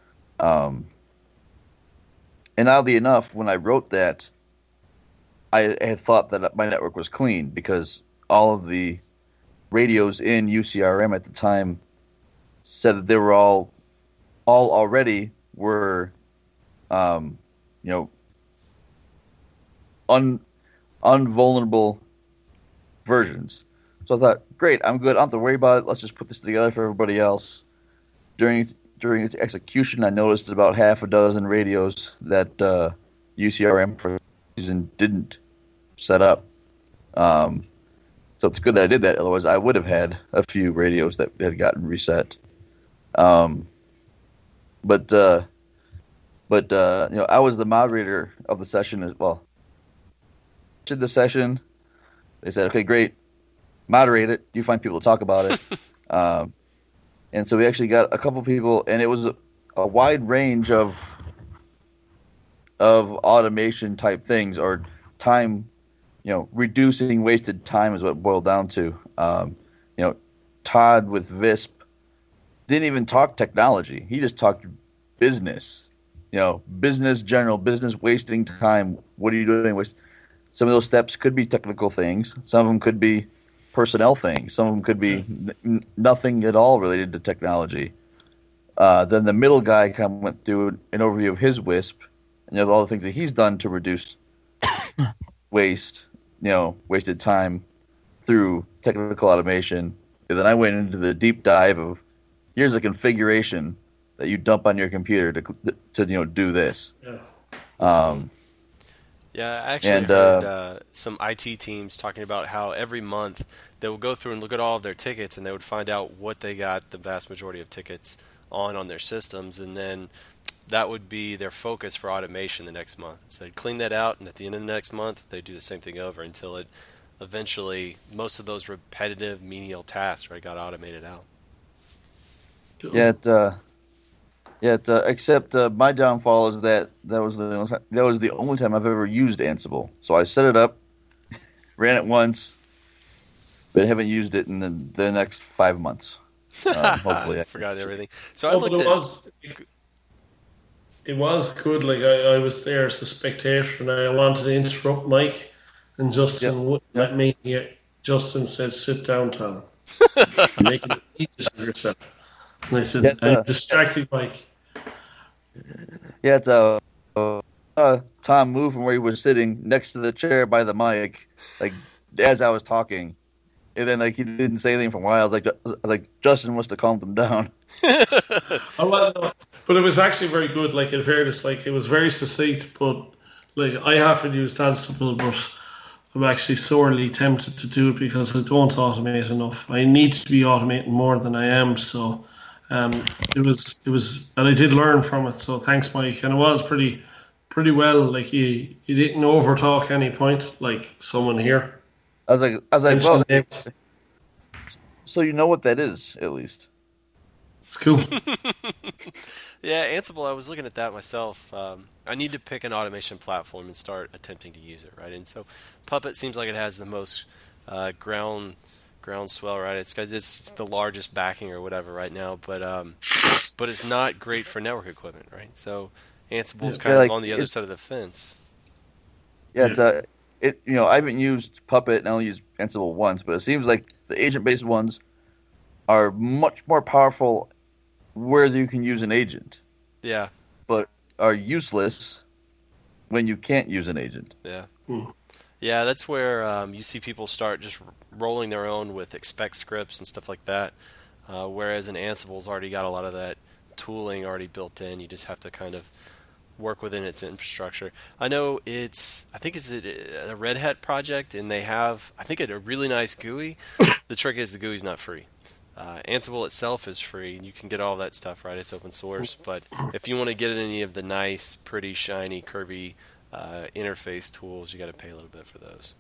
Um, and oddly enough, when I wrote that, I had thought that my network was clean because all of the radios in U C R M at the time said that they were all all already were um, you know un unvulnerable versions. So I thought, great, I'm good. I don't have to worry about it. Let's just put this together for everybody else. During during its execution, I noticed about half a dozen radios that uh, U C R M for some reason didn't set up. Um, So it's good that I did that. Otherwise, I would have had a few radios that had gotten reset. Um, but uh, but uh, you know, I was the moderator of the session as well. Did the session? They said, "Okay, great, moderate it. You find people to talk about it." um, and so we actually got a couple people, and it was a, a wide range of of automation type things or time. You know, reducing wasted time is what it boiled down to. Um, you know, Todd with Visp didn't even talk technology. He just talked business. You know, business general, business wasting time. What are you doing? Waste. Some of those steps could be technical things. Some of them could be personnel things. Some of them could be n- nothing at all related to technology. Uh, then the middle guy kind of went through an overview of his Wisp and you know, all the things that he's done to reduce waste. You know, wasted time through technical automation. And then I went into the deep dive of here's a configuration that you dump on your computer to to you know do this. Yeah. Um, yeah, I actually and, heard uh, uh, some I T teams talking about how every month they would go through and look at all of their tickets, and they would find out what they got the vast majority of tickets on on their systems, and then that would be their focus for automation the next month. So they'd clean that out, and at the end of the next month, they'd do the same thing over until it eventually, most of those repetitive menial tasks, right, got automated out. Cool. yeah, it, uh, yeah. It, uh, except uh, my downfall is that that was the that was the only time I've ever used Ansible. So I set it up, ran it once, but haven't used it in the, the next five months. Um, hopefully, I forgot everything. So I Oh, but looked it at. was it was good. Like I, I was there as a spectator, and I wanted to interrupt Mike, and Justin Yep. wouldn't Yep. let me. Yeah, Justin said, "Sit down, Tom. Make it easy for yourself." And I said, Yeah, uh, "I'm distracting Mike." Yeah, it's uh, uh, Tom moved from where he was sitting next to the chair by the mic, like as I was talking, And then like he didn't say anything for a while. I was like, I was like Justin must have calmed him down. I well, no, but it was actually very good. Like in fairness, like it was very succinct. But like I haven't used Ansible, but I'm actually sorely tempted to do it because I don't automate enough. I need to be automating more than I am. So um, it was it was, and I did learn from it. So thanks, Mike. And it was pretty pretty well. Like you you didn't overtalk any point. Like someone here. I was like, I was like, well, so you know what that is at least. It's cool. Yeah, Ansible, I was looking at that myself. Um, I need to pick an automation platform and start attempting to use it, right? And so Puppet seems like it has the most uh, ground groundswell, right? It's got it's the largest backing or whatever right now, but um, but it's not great for network equipment, right? So Ansible's kind yeah, like, of on the other side of the fence. Yeah, it's, uh, it you know I haven't used Puppet and I only used Ansible once, but it seems like the agent-based ones are much more powerful where you can use an agent. Yeah. But are useless when you can't use an agent. Yeah. Hmm. Yeah, that's where um, you see people start just rolling their own with expect scripts and stuff like that. Uh, whereas in Ansible's already got a lot of that tooling already built in. You just have to kind of work within its infrastructure. I know it's, I think it's a, a Red Hat project, and they have, I think, a really nice G U I. The trick is the G U I's not free. Uh, Ansible itself is free, and you can get all that stuff, right? It's open source. But if you want to get any of the nice, pretty, shiny, curvy uh, interface tools, you got to pay a little bit for those.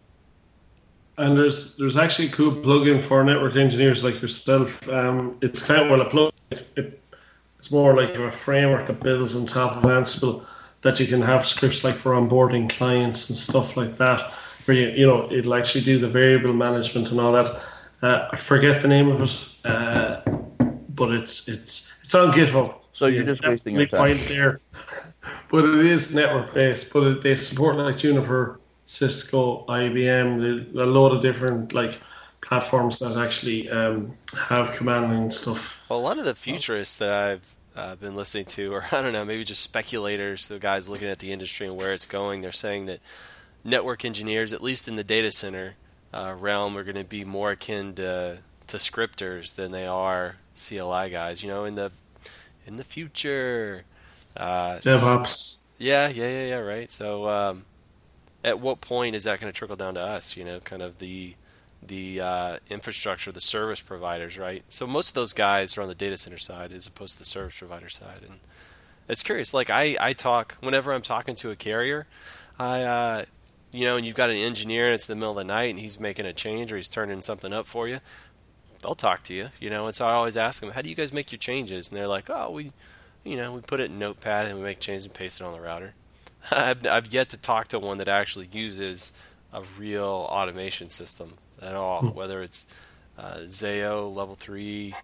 And there's there's actually a cool plugin for network engineers like yourself. Um, it's kind of well a plug. It, it's more like a framework that builds on top of Ansible that you can have scripts like for onboarding clients and stuff like that, where you you know it'll actually do the variable management and all that. Uh, I forget the name of it, uh, but it's it's it's on GitHub. So you're just wasting your time. Find it there, but it is network based. But it, they support like Juniper, Cisco, I B M, a lot of different like platforms that actually um, have command line stuff. Well, a lot of the futurists that I've uh, been listening to, or I don't know, maybe just speculators, the guys looking at the industry and where it's going, they're saying that network engineers, at least in the data center uh, realm, are going to be more akin to, to scripters than they are C L I guys. You know, in the in the future, uh, DevOps. Yeah, yeah, yeah, yeah. Right. So, um, at what point is that going to trickle down to us? You know, kind of the the uh, infrastructure, the service providers, right? So most of those guys are on the data center side as opposed to the service provider side, and it's curious. Like I, I talk whenever I'm talking to a carrier, I, uh, you know, and you've got an engineer and it's the middle of the night and he's making a change or he's turning something up for you. They'll talk to you, you know, and so I always ask them, how do you guys make your changes? And they're like, oh, we, you know, we put it in Notepad and we make changes and paste it on the router. I've, I've yet to talk to one that actually uses a real automation system at all, whether it's uh, Zayo, Level three,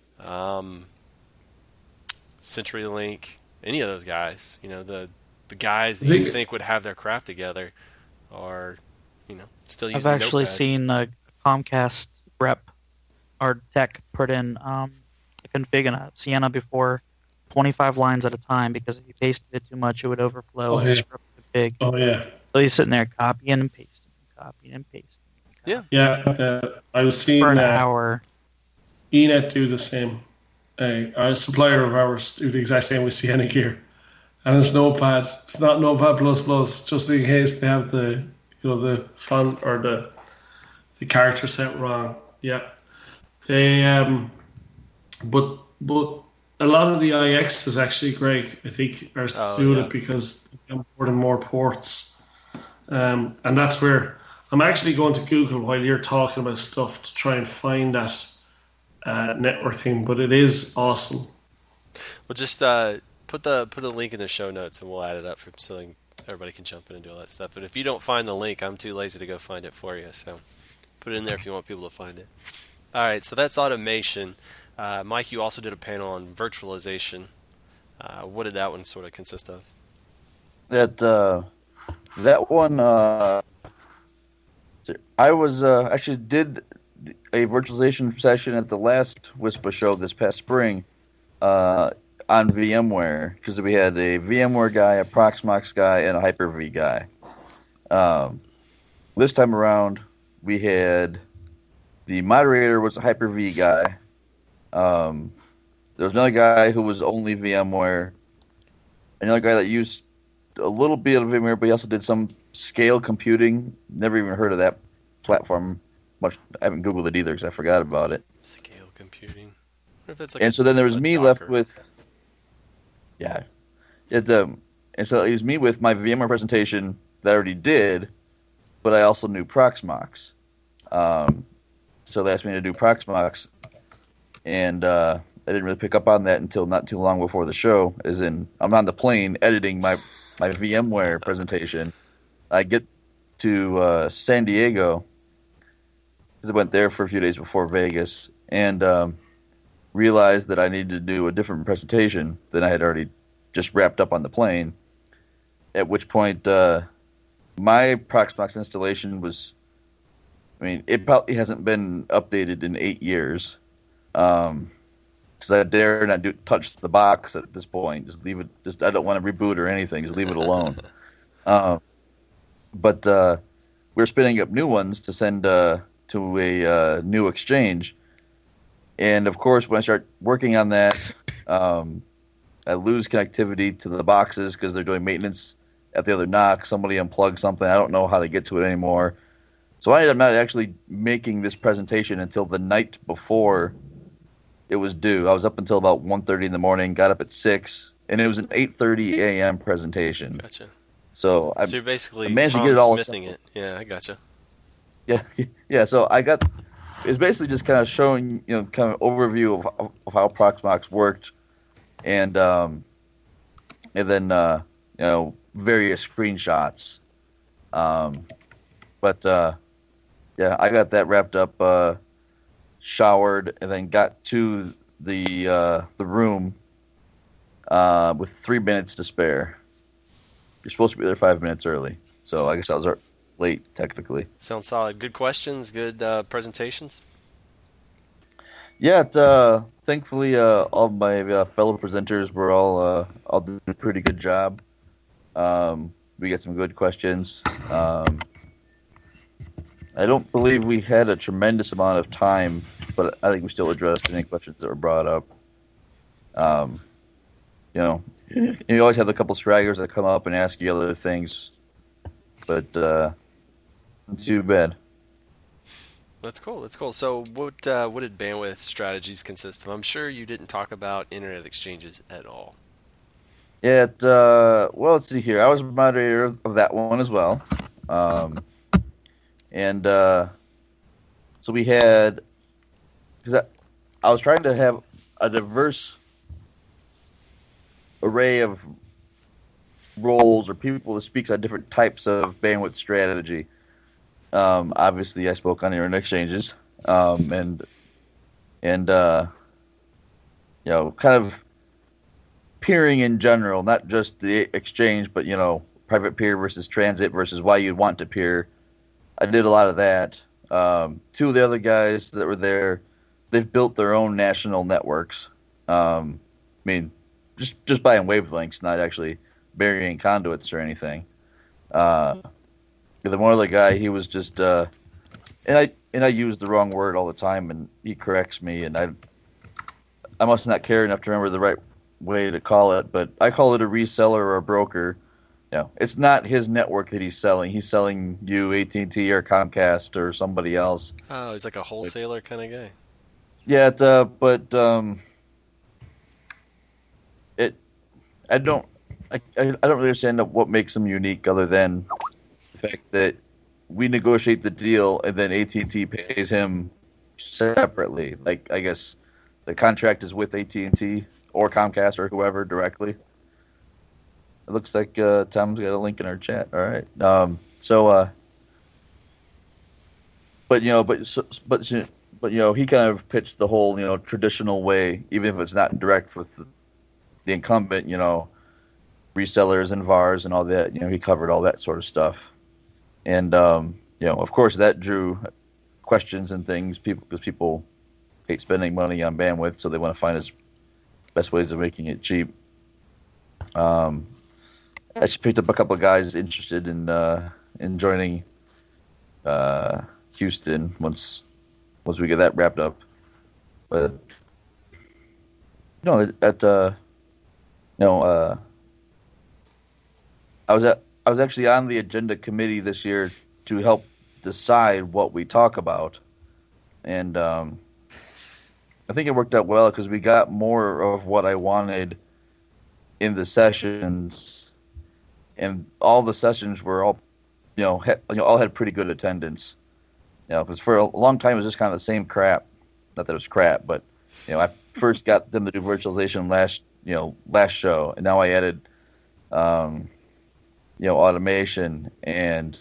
um, CenturyLink, any of those guys. You know, the the guys that you think would have their crap together are, you know, still using I've actually Notepad. seen a Comcast rep or tech put in um, a config in a Sienna before, twenty-five lines at a time, because if you pasted it too much, it would overflow Oh, and yeah. screw up the config. Oh yeah, So he's sitting there copying and pasting, copying and pasting. Yeah. yeah. Uh, I was seeing For an uh, hour. E Net do the same. Uh, our supplier of ours do the exact same with Sienna Gear, and it's Notepad. It's not Notepad plus plus, just in case they have the you know the font or the the character set wrong. Yeah, they um, but but a lot of the I X is actually Greg. I think are to Oh, do with yeah. it because they're more and more ports, um, and that's where I'm actually going to Google while you're talking about stuff to try and find that uh, network thing. But it is awesome. Well, just uh, put the put the link in the show notes, and we'll add it up for, so everybody can jump in and do all that stuff. But if you don't find the link, I'm too lazy to go find it for you. So put it in there if you want people to find it. All right, so that's automation. Uh, Mike, you also did a panel on virtualization. Uh, what did that one sort of consist of? That uh, that one, uh, I was uh, actually did a virtualization session at the last WISPA show this past spring uh, on VMware, because we had a VMware guy, a Proxmox guy, and a Hyper-V guy. Um, this time around, we had the moderator was a Hyper-V guy. Um, there was another guy who was only VMware. Another guy that used a little bit of VMware, but he also did some scale computing. Never even heard of that platform. Much. I haven't Googled it either because I forgot about it. Scale computing. What if it's like and a, so then there was me Docker? left with, yeah, it, um, and so it was me with my VMware presentation that I already did, but I also knew Proxmox. Um, so they asked me to do Proxmox, and uh, I didn't really pick up on that until not too long before the show. As in, I'm on the plane editing my my VMware presentation. I get to uh, San Diego because I went there for a few days before Vegas, and um, realized that I needed to do a different presentation than I had already just wrapped up on the plane. At which point, uh, my Proxmox installation was, I mean, it probably hasn't been updated in eight years. Um, because I dare not do, touch the box at this point. Just leave it. Just I don't want to reboot or anything. Just leave it alone. um, but uh, we're spinning up new ones to send uh, to a uh, new exchange. And of course, when I start working on that, um, I lose connectivity to the boxes because they're doing maintenance at the other N O C. Somebody unplugged something. I don't know how to get to it anymore. So I ended up not actually making this presentation until the night before it was due. I was up until about one thirty in the morning, got up at six, and it was an eight thirty a.m. presentation. Gotcha. So, I, so you're basically I managed Tom to get it all Smithing it. Yeah, I gotcha. Yeah, yeah. So I got, it's basically just kind of showing, you know, kind of overview of, of how Proxmox worked, and um, and then uh, you know, various screenshots. Um, but uh, yeah, I got that wrapped up. Uh, showered, and then got to the uh, the room uh, with three minutes to spare. You're supposed to be there five minutes early, so I guess I was late technically. Sounds solid. Good questions. Good uh, presentations. Yeah, it, uh, thankfully, uh, all my uh, fellow presenters were all uh, all did a pretty good job. Um, we got some good questions. Um, I don't believe we had a tremendous amount of time, but I think we still addressed any questions that were brought up. Um, you know, you always have a couple stragglers that come up and ask you other things, but uh, not too bad. That's cool. That's cool. So, what uh, what did bandwidth strategies consist of? I'm sure you didn't talk about internet exchanges at all. Yeah. It, uh, well, let's see here. I was moderator of that one as well. Um, And uh, so we had, because I, I was trying to have a diverse array of roles or people to speak on different types of bandwidth strategy. Um, obviously, I spoke on internet exchanges, um, and and uh, you know, kind of peering in general, not just the exchange, but you know, private peer versus transit versus why you'd want to peer. I did a lot of that. Um, two of the other guys that were there, they've built their own national networks. Um, I mean, just just buying wavelengths, not actually burying conduits or anything. Uh, the one other guy, he was just, uh, and I and I use the wrong word all the time, and he corrects me, and I I must not care enough to remember the right way to call it, but I call it a reseller or a broker. You know, it's not his network that he's selling. He's selling you A T and T or Comcast or somebody else. Oh, he's like a wholesaler kind of guy. Yeah, it, uh, but um, it. I don't. I, I don't really understand what makes them unique, other than the fact that we negotiate the deal and then A T and T pays him separately. Like, I guess the contract is with A T and T or Comcast or whoever directly. It looks like uh, Tom's got a link in our chat. All right. Um, so, uh, but you know, but so, but but you know, he kind of pitched the whole you know traditional way, even if it's not direct with the, the incumbent. You know, resellers and V A Rs and all that. You know, he covered all that sort of stuff. And um, you know, of course, that drew questions and things. People because people hate spending money on bandwidth, so they want to find his best ways of making it cheap. Um. I just picked up a couple of guys interested in uh, in joining uh, Houston once once we get that wrapped up. But no, at uh, you know, uh, I was at I was actually on the agenda committee this year to help decide what we talk about, and um, I think it worked out well because we got more of what I wanted in the sessions, and all the sessions were all, you know, ha- you know all had pretty good attendance. You know, because for a long time it was just kind of the same crap. Not that it was crap, but you know, I first got them to do virtualization last, you know, last show, and now I added, um, you know, automation and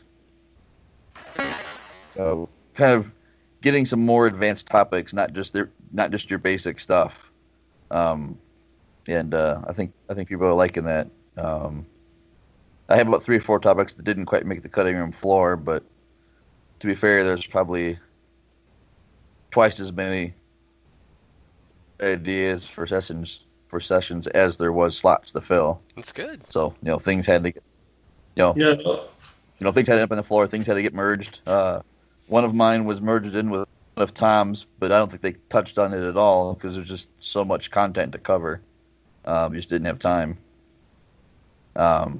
uh, kind of getting some more advanced topics, not just their, not just your basic stuff. Um, and uh, I think I think people are liking that. Um, I have about three or four topics that didn't quite make the cutting room floor, but to be fair, there's probably twice as many ideas for sessions for sessions as there was slots to fill. That's good. So you know, things had to get, you know, Yeah. you know, things had to end up on the floor. Things had to get merged. Uh, one of mine was merged in with one of Tom's, but I don't think they touched on it at all because there's just so much content to cover. Um, just didn't have time. Um,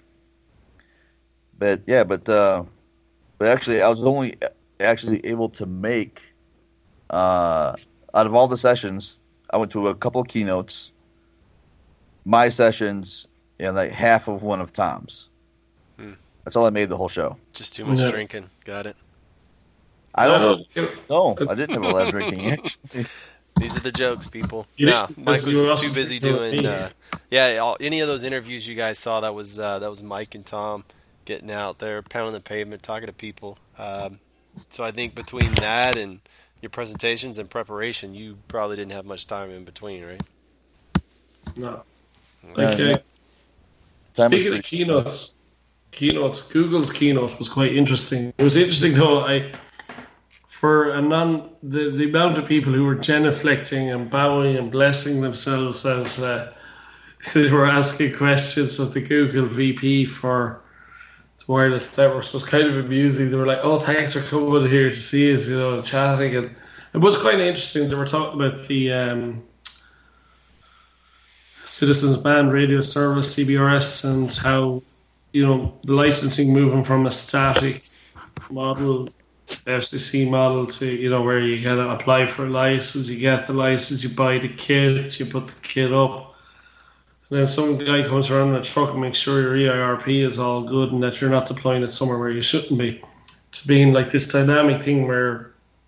but yeah, but uh, but actually, I was only actually able to make uh, out of all the sessions, I went to a couple of keynotes, my sessions, and like half of one of Tom's. Hmm. That's all I made the whole show. Just too much Yeah. drinking. Got it. I don't No, know. No, I didn't have a lot of drinking actually. These are the jokes, people. You No, didn't- Mike you were was also too busy drinking with doing. me. Uh, yeah, all, any of those interviews you guys saw, that was uh, that was Mike and Tom getting out there, pounding the pavement, talking to people. Um, so I think between that and your presentations and preparation, you probably didn't have much time in between, right? No. Yeah, Okay. yeah. Time was Speaking pretty- of keynotes, keynotes, Google's keynote was quite interesting. It was interesting though. I for a non the, the amount of people who were genuflecting and bowing and blessing themselves as uh, they were asking questions of the Google V P for the wireless networks was kind of amusing. They were like, "Oh, thanks for coming here to see us," you know, and chatting, and it was quite interesting. They were talking about the um, Citizens Band Radio Service, C B R S, and how, you know, the licensing moving from a static model, F C C model, to, you know, where you gotta apply for a license, you get the license, you buy the kit, you put the kit up, and then some guy comes around in a truck and makes sure your E I R P is all good and that you're not deploying it somewhere where you shouldn't be. To being like this dynamic thing where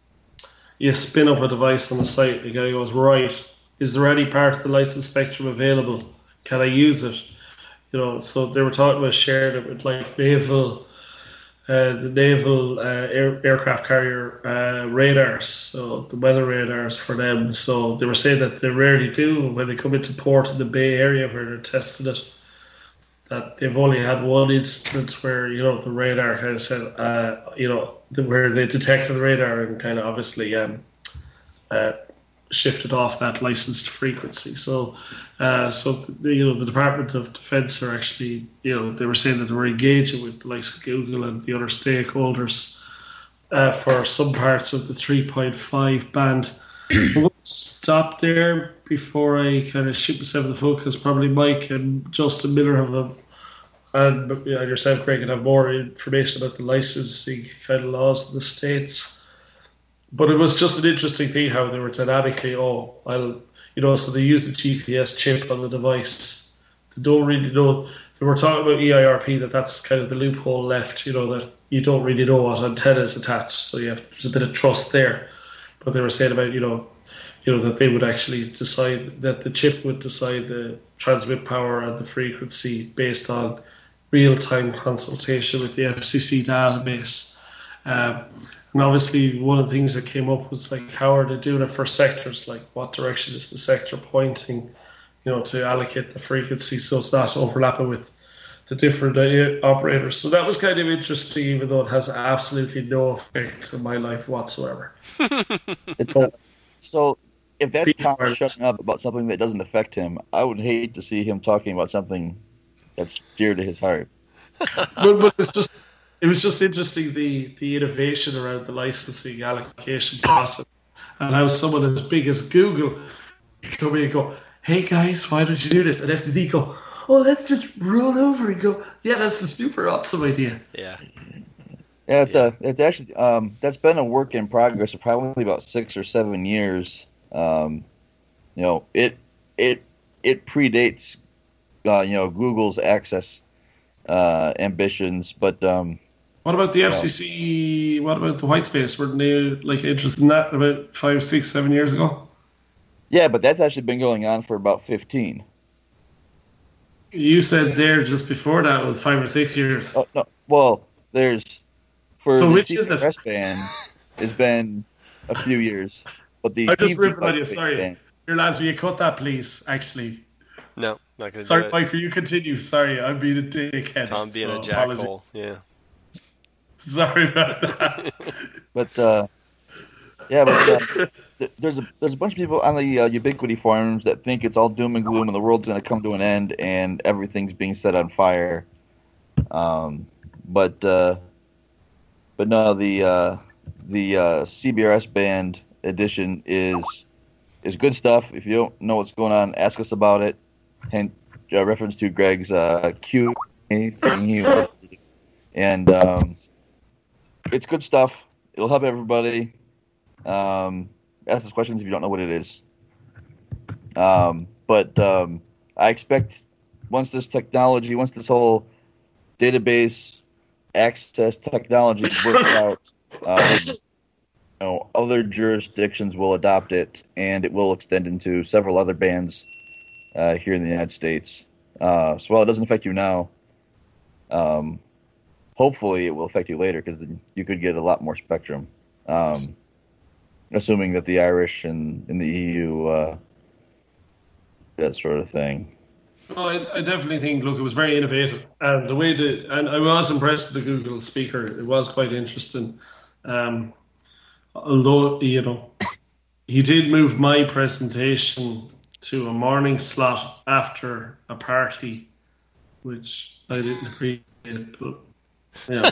you spin up a device on the site, the guy goes, right, is there any part of the license spectrum available? Can I use it? You know, so they were talking about sharing it with like naval, uh, the naval uh, air, aircraft carrier uh, radars, so the weather radars for them. So they were saying that they rarely do when they come into port in the Bay Area where they're testing it. That they've only had one instance where, you know, the radar kind of said, uh, you know, the, where they detected the radar and kind of obviously um, uh, shifted off that licensed frequency. So, uh, so the, you know, the Department of Defense are actually, you know, they were saying that they were engaging with the likes of Google and the other stakeholders uh, for some parts of the three point five band. We'll stop there before I kind of shoot myself in the foot, because probably Mike and Justin Miller have a, and you know, yourself, Craig, can have more information about the licensing kind of laws in the States. But it was just an interesting thing how they were dynamically, oh, I'll, you know, so they use the G P S chip on the device. They don't really know. They were talking about E I R P, that that's kind of the loophole left, you know, that you don't really know what antenna is attached. So you have, there's a bit of trust there. But they were saying about, you know, you know, that they would actually decide, that the chip would decide the transmit power and the frequency based on real-time consultation with the F C C database. Um, and obviously one of the things that came up was like, how are they doing it for sectors? Like, what direction is the sector pointing, you know, to allocate the frequency so it's not overlapping with the different uh, operators. So that was kind of interesting, even though it has absolutely no effect on my life whatsoever. It, uh, so if that's Tom shutting up about something that doesn't affect him, I would hate to see him talking about something that's dear to his heart. but, but it's just, it was just interesting the the innovation around the licensing allocation process and how someone as big as Google come in and go, "Hey guys, why don't you do this?" And F C C go, "Oh, let's just roll over and go, yeah, that's a super awesome idea." Yeah. Yeah, it's, uh, it's actually um, that's been a work in progress for probably about six or seven years. Um, you know, it it it predates uh, you know Google's access uh, ambitions, but um, what about the well, F C C? What about the white space? Weren't they like interested in that about five, six, seven years ago? Yeah, but that's actually been going on for about fifteen. You said there just before that was five or six years. Oh, no, well, there's for So the which C is B R S it? ban, it's been a few years, but the I just T V ripped on you. white space Sorry, ban- here, lads, will you cut that, please? Actually, No, not gonna sorry, do it. Mike. Will you continue? Sorry, I'm being a dickhead. Tom being so a apologies. jackhole. Yeah. Sorry about that. But uh, yeah, but uh, th- there's a there's a bunch of people on the uh, Ubiquity forums that think it's all doom and gloom and the world's going to come to an end and everything's being set on fire. Um, but uh, but no, the uh, the uh, C B R S band edition is is good stuff. If you don't know what's going on, ask us about it. And uh, reference to Greg's uh, Q and he and um, it's good stuff. It'll help everybody. Um, ask us questions if you don't know what it is. Um, but um, I expect once this technology, once this whole database access technology works out, um, you know, other jurisdictions will adopt it, and it will extend into several other bands uh, here in the United States. Uh, so while it doesn't affect you now, um, hopefully it will affect you later because you could get a lot more spectrum. Um, assuming that the Irish and in the E U, uh, that sort of thing. Well, I, I definitely think, look, it was very innovative. And the way that, and I was impressed with the Google speaker. It was quite interesting. Um, although, you know, he did move my presentation to a morning slot after a party, which I didn't appreciate, but, yeah.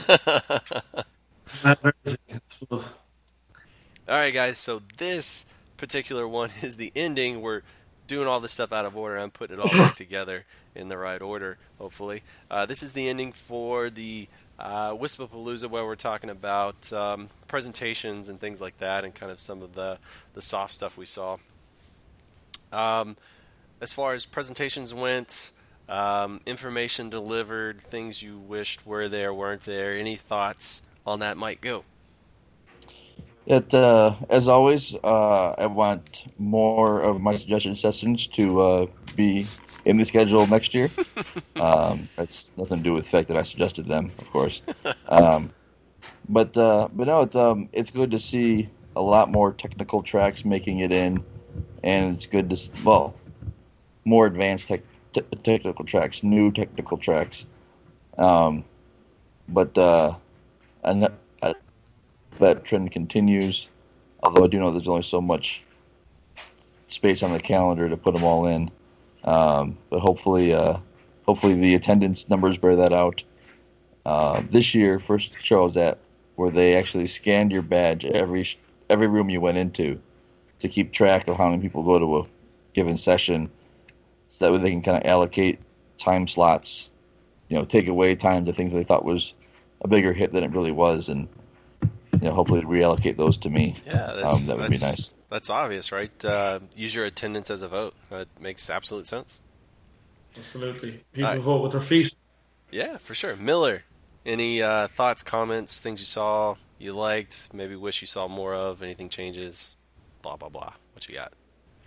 I suppose. All right, guys. So this particular one is the ending. We're doing all this stuff out of order. I'm putting it all back together in the right order, hopefully. Uh, this is the ending for the uh, Wispapalooza, where we're talking about um, presentations and things like that, and kind of some of the the soft stuff we saw. Um, as far as presentations went, um, information delivered, things you wished were there, weren't there. Any thoughts on that, Mike? Go. It, uh, as always, uh, I want more of my suggestion sessions to uh, be in the schedule next year. Um, that's nothing to do with the fact that I suggested them, of course. Um, but uh, but no, it's um, it's good to see a lot more technical tracks making it in, and it's good to s- well, more advanced tech t- technical tracks, new technical tracks. Um, but uh, and. That trend continues, although I do know there's only so much space on the calendar to put them all in. Um, but hopefully, uh, hopefully the attendance numbers bear that out. Uh, this year, first show I was at, where they actually scanned your badge every every room you went into to keep track of how many people go to a given session, so that way they can kind of allocate time slots, you know, take away time to things they thought was a bigger hit than it really was, and you know, hopefully reallocate those to me. Yeah, that's, um, that would that's, be nice. That's obvious, right? Uh, use your attendance as a vote. That makes absolute sense. Absolutely. People All right. vote with their feet. Yeah, for sure. Miller, any uh, thoughts, comments, things you saw, you liked, maybe wish you saw more of, anything changes, blah, blah, blah. What you got?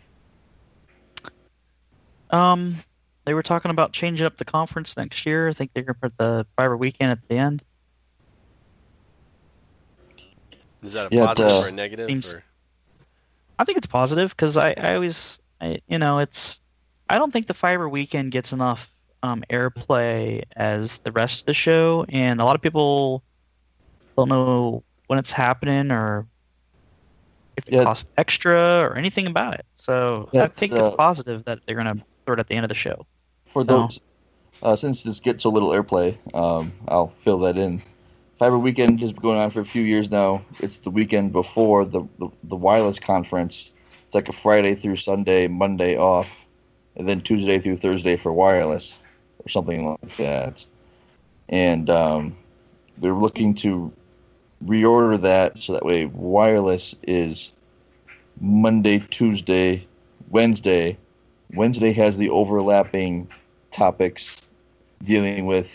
Um, they were talking about changing up the conference next year. I think they're going to put the Fiber Weekend at the end. Is that a Yeah, positive uh, or a negative? seems- Or? I think it's positive because I, I always, I, you know, it's. I don't think the Fiber Weekend gets enough um, airplay as the rest of the show, and a lot of people don't know when it's happening or if it Yeah. costs extra or anything about it. So I Yeah, think uh, it's positive that they're going to throw it at the end of the show. For No. those, uh, since this gets so little airplay, um, I'll fill that in. Fiber Weekend has been going on for a few years now. It's the weekend before the, the, the wireless conference. It's like a Friday through Sunday, Monday off, and then Tuesday through Thursday for wireless, or something like that. And um, they're looking to reorder that so that way wireless is Monday, Tuesday, Wednesday. Wednesday has the overlapping topics dealing with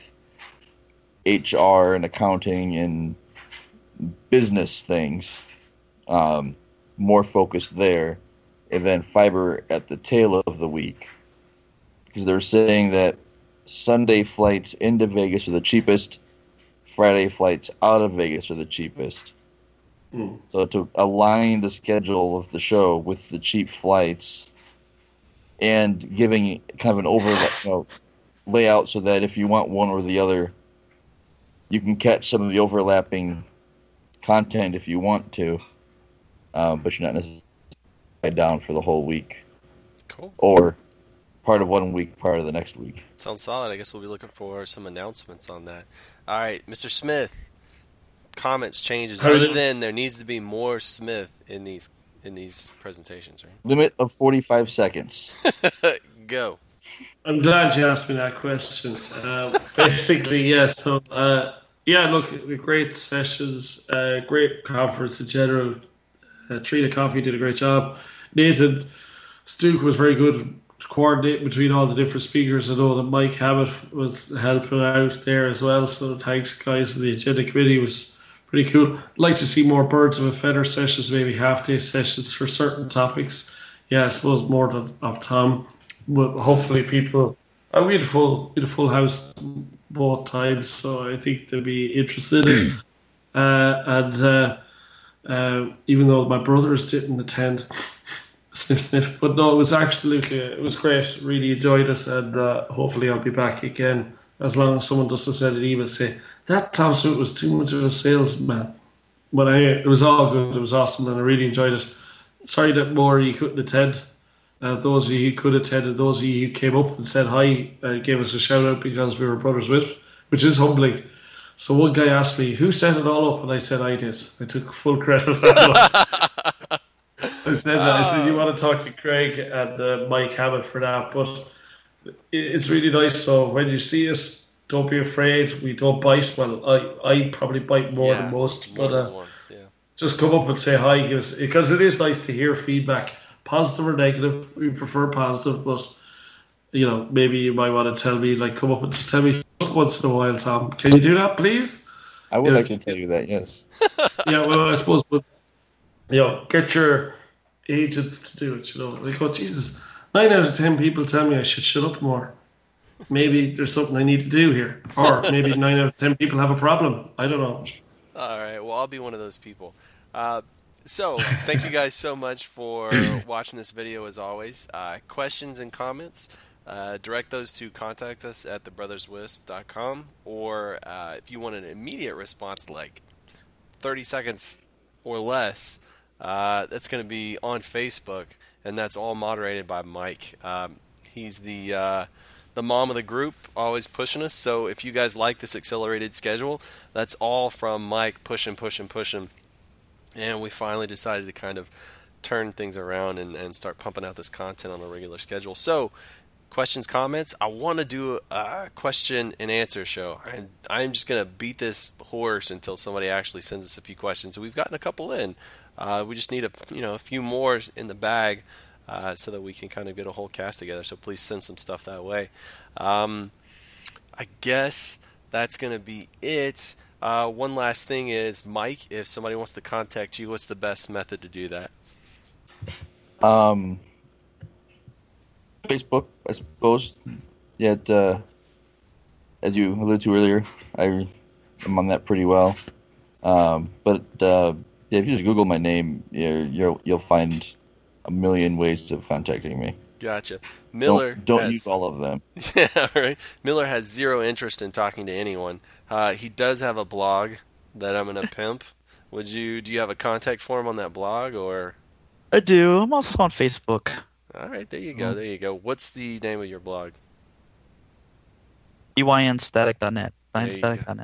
H R and accounting and business things, um, more focused there, and then fiber at the tail of the week, because they're saying that Sunday flights into Vegas are the cheapest, Friday flights out of Vegas are the cheapest. Mm. So to align the schedule of the show with the cheap flights and giving kind of an over you know, layout so that if you want one or the other, you can catch some of the overlapping content if you want to, um, but you're not necessarily down for the whole week. Cool. Or part of one week, part of the next week. Sounds solid. I guess we'll be looking for some announcements on that. All right, Mister Smith. Comments, changes. Other than there needs to be more Smith in these in these presentations, right? Limit of forty-five seconds. Go. I'm glad you asked me that question. Uh, basically, yes. Yeah, so, uh, yeah, look, great sessions, uh, great conference in general. Uh, Trina Coffee did a great job. Nathan Stuke was very good coordinating between all the different speakers. I know that Mike Hammett was helping out there as well. So thanks, guys. The agenda committee was pretty cool. I'd like to see more birds of a feather sessions, maybe half-day sessions for certain topics. Yeah, I suppose more than of Tom. But hopefully people... Uh, we had a full, we had a full house both times, so I think they'll be interested in it. Uh, and uh, uh, even though my brothers didn't attend, sniff, sniff. But no, it was absolutely, it was great. Really enjoyed it, and uh, hopefully I'll be back again as long as someone doesn't send an email and say, that Tom Stewart was too much of a salesman. But I, it was all good. It was awesome, and I really enjoyed it. Sorry that more you couldn't attend. Uh, those of you who could attend, and those of you who came up and said hi, uh, gave us a shout out because we were brothers with, which is humbling. So one guy asked me, who set it all up? And I said, I did. I took full credit for that. I said that. I said, you want to talk to Craig and uh, Mike Hammett for that. But it's really nice. So when you see us, don't be afraid. We don't bite. Well, I, I probably bite more yeah, than most. More but uh, than once, yeah. Just come up and say hi. Give us, because it is nice to hear feedback. Positive or negative, we prefer positive, but you know, maybe you might want to tell me, like, come up and just tell me once in a while, Tom. Can you do that, please? I would you like know, to tell you that, yes. Yeah, well, I suppose, but you know, get your agents to do it. You know, like, oh Jesus, nine out of ten people tell me I should shut up more. Maybe there's something I need to do here, or maybe nine out of ten people have a problem. I don't know. All right, well, I'll be one of those people. Uh, So, thank you guys so much for watching this video as always. Uh, questions and comments, uh, direct those to contact us at the brothers wisp dot com, or uh, if you want an immediate response, like thirty seconds or less, uh, that's going to be on Facebook, and that's all moderated by Mike. Um, he's the uh, the mom of the group, always pushing us, so if you guys like this accelerated schedule, that's all from Mike pushing, pushing, pushing. And we finally decided to kind of turn things around and, and start pumping out this content on a regular schedule. So, questions, comments. I want to do a question and answer show. I, I'm just going to beat this horse until somebody actually sends us a few questions. We've gotten a couple in. Uh, we just need a you know a few more in the bag uh, so that we can kind of get a whole cast together. So please send some stuff that way. Um, I guess that's going to be it. Uh, one last thing is, Mike, if somebody wants to contact you, what's the best method to do that? Um, Facebook, I suppose. Yeah, it, uh, as you alluded to earlier, I am on that pretty well. Um, but uh, yeah, if you just Google my name, you're, you're, you'll find a million ways of contacting me. Gotcha. Miller Don't, don't has, use all of them. Yeah, right. Miller has zero interest in talking to anyone. Uh, he does have a blog that I'm gonna pimp. Would you? Do you have a contact form on that blog, or? I do. I'm also on Facebook. All right, there you go. There you go. What's the name of your blog? E Y N static dot net. Lion static dot net.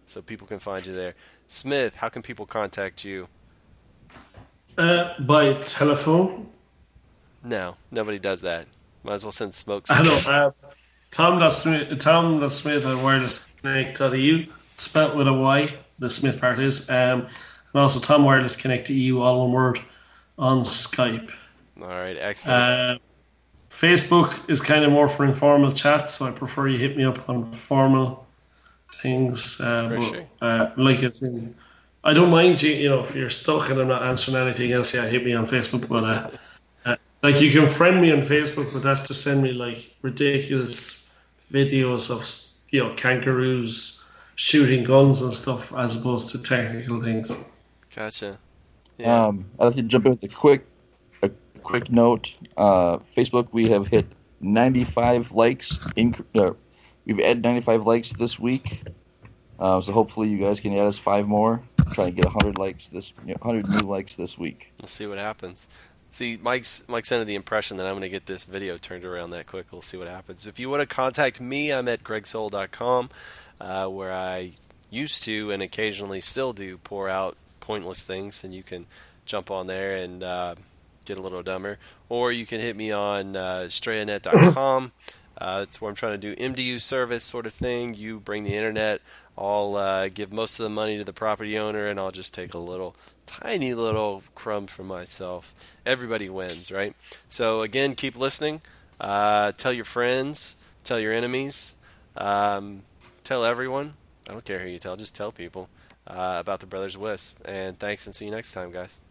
so people can find you there. Smith, how can people contact you? Uh, by telephone. No, nobody does that. Might as well send smoke I signals. know. Uh, Tom Smith, Tom Smith at wireless connect dot e u, spelt with a Y. The Smith part is, um, and also Tom Wireless Connect E U, all one word, on Skype. All right, excellent. Uh, Facebook is kind of more for informal chats, so I prefer you hit me up on formal things. Uh, For but, sure. uh, like it's in, I don't mind you. You know, if you're stuck and I'm not answering anything else, yeah, hit me on Facebook. But uh, uh, like you can friend me on Facebook, but that's to send me like ridiculous videos of, you know, kangaroos shooting guns and stuff, as opposed to technical things. Gotcha. Yeah. Um, I'd like to jump in with a quick, a quick note. Uh, Facebook, we have hit ninety-five likes. In, uh, we've added ninety-five likes this week. Uh, so hopefully you guys can add us five more. Try to get one hundred likes this, you know, one hundred new likes this week. We'll see what happens. See, Mike's Mike's under the impression that I'm going to get this video turned around that quick. We'll see what happens. If you want to contact me, I'm at greg soul dot com, uh, where I used to and occasionally still do pour out pointless things, and you can jump on there and uh, get a little dumber. Or you can hit me on uh, strayanet dot com. Uh, that's where I'm trying to do M D U service sort of thing. You bring the internet. I'll uh, give most of the money to the property owner, and I'll just take a little, tiny little crumb for myself. Everybody wins, right? So, again, keep listening. Uh, tell your friends. Tell your enemies. Um, tell everyone. I don't care who you tell. Just tell people uh, about the Brothers Wisp. And thanks, and see you next time, guys.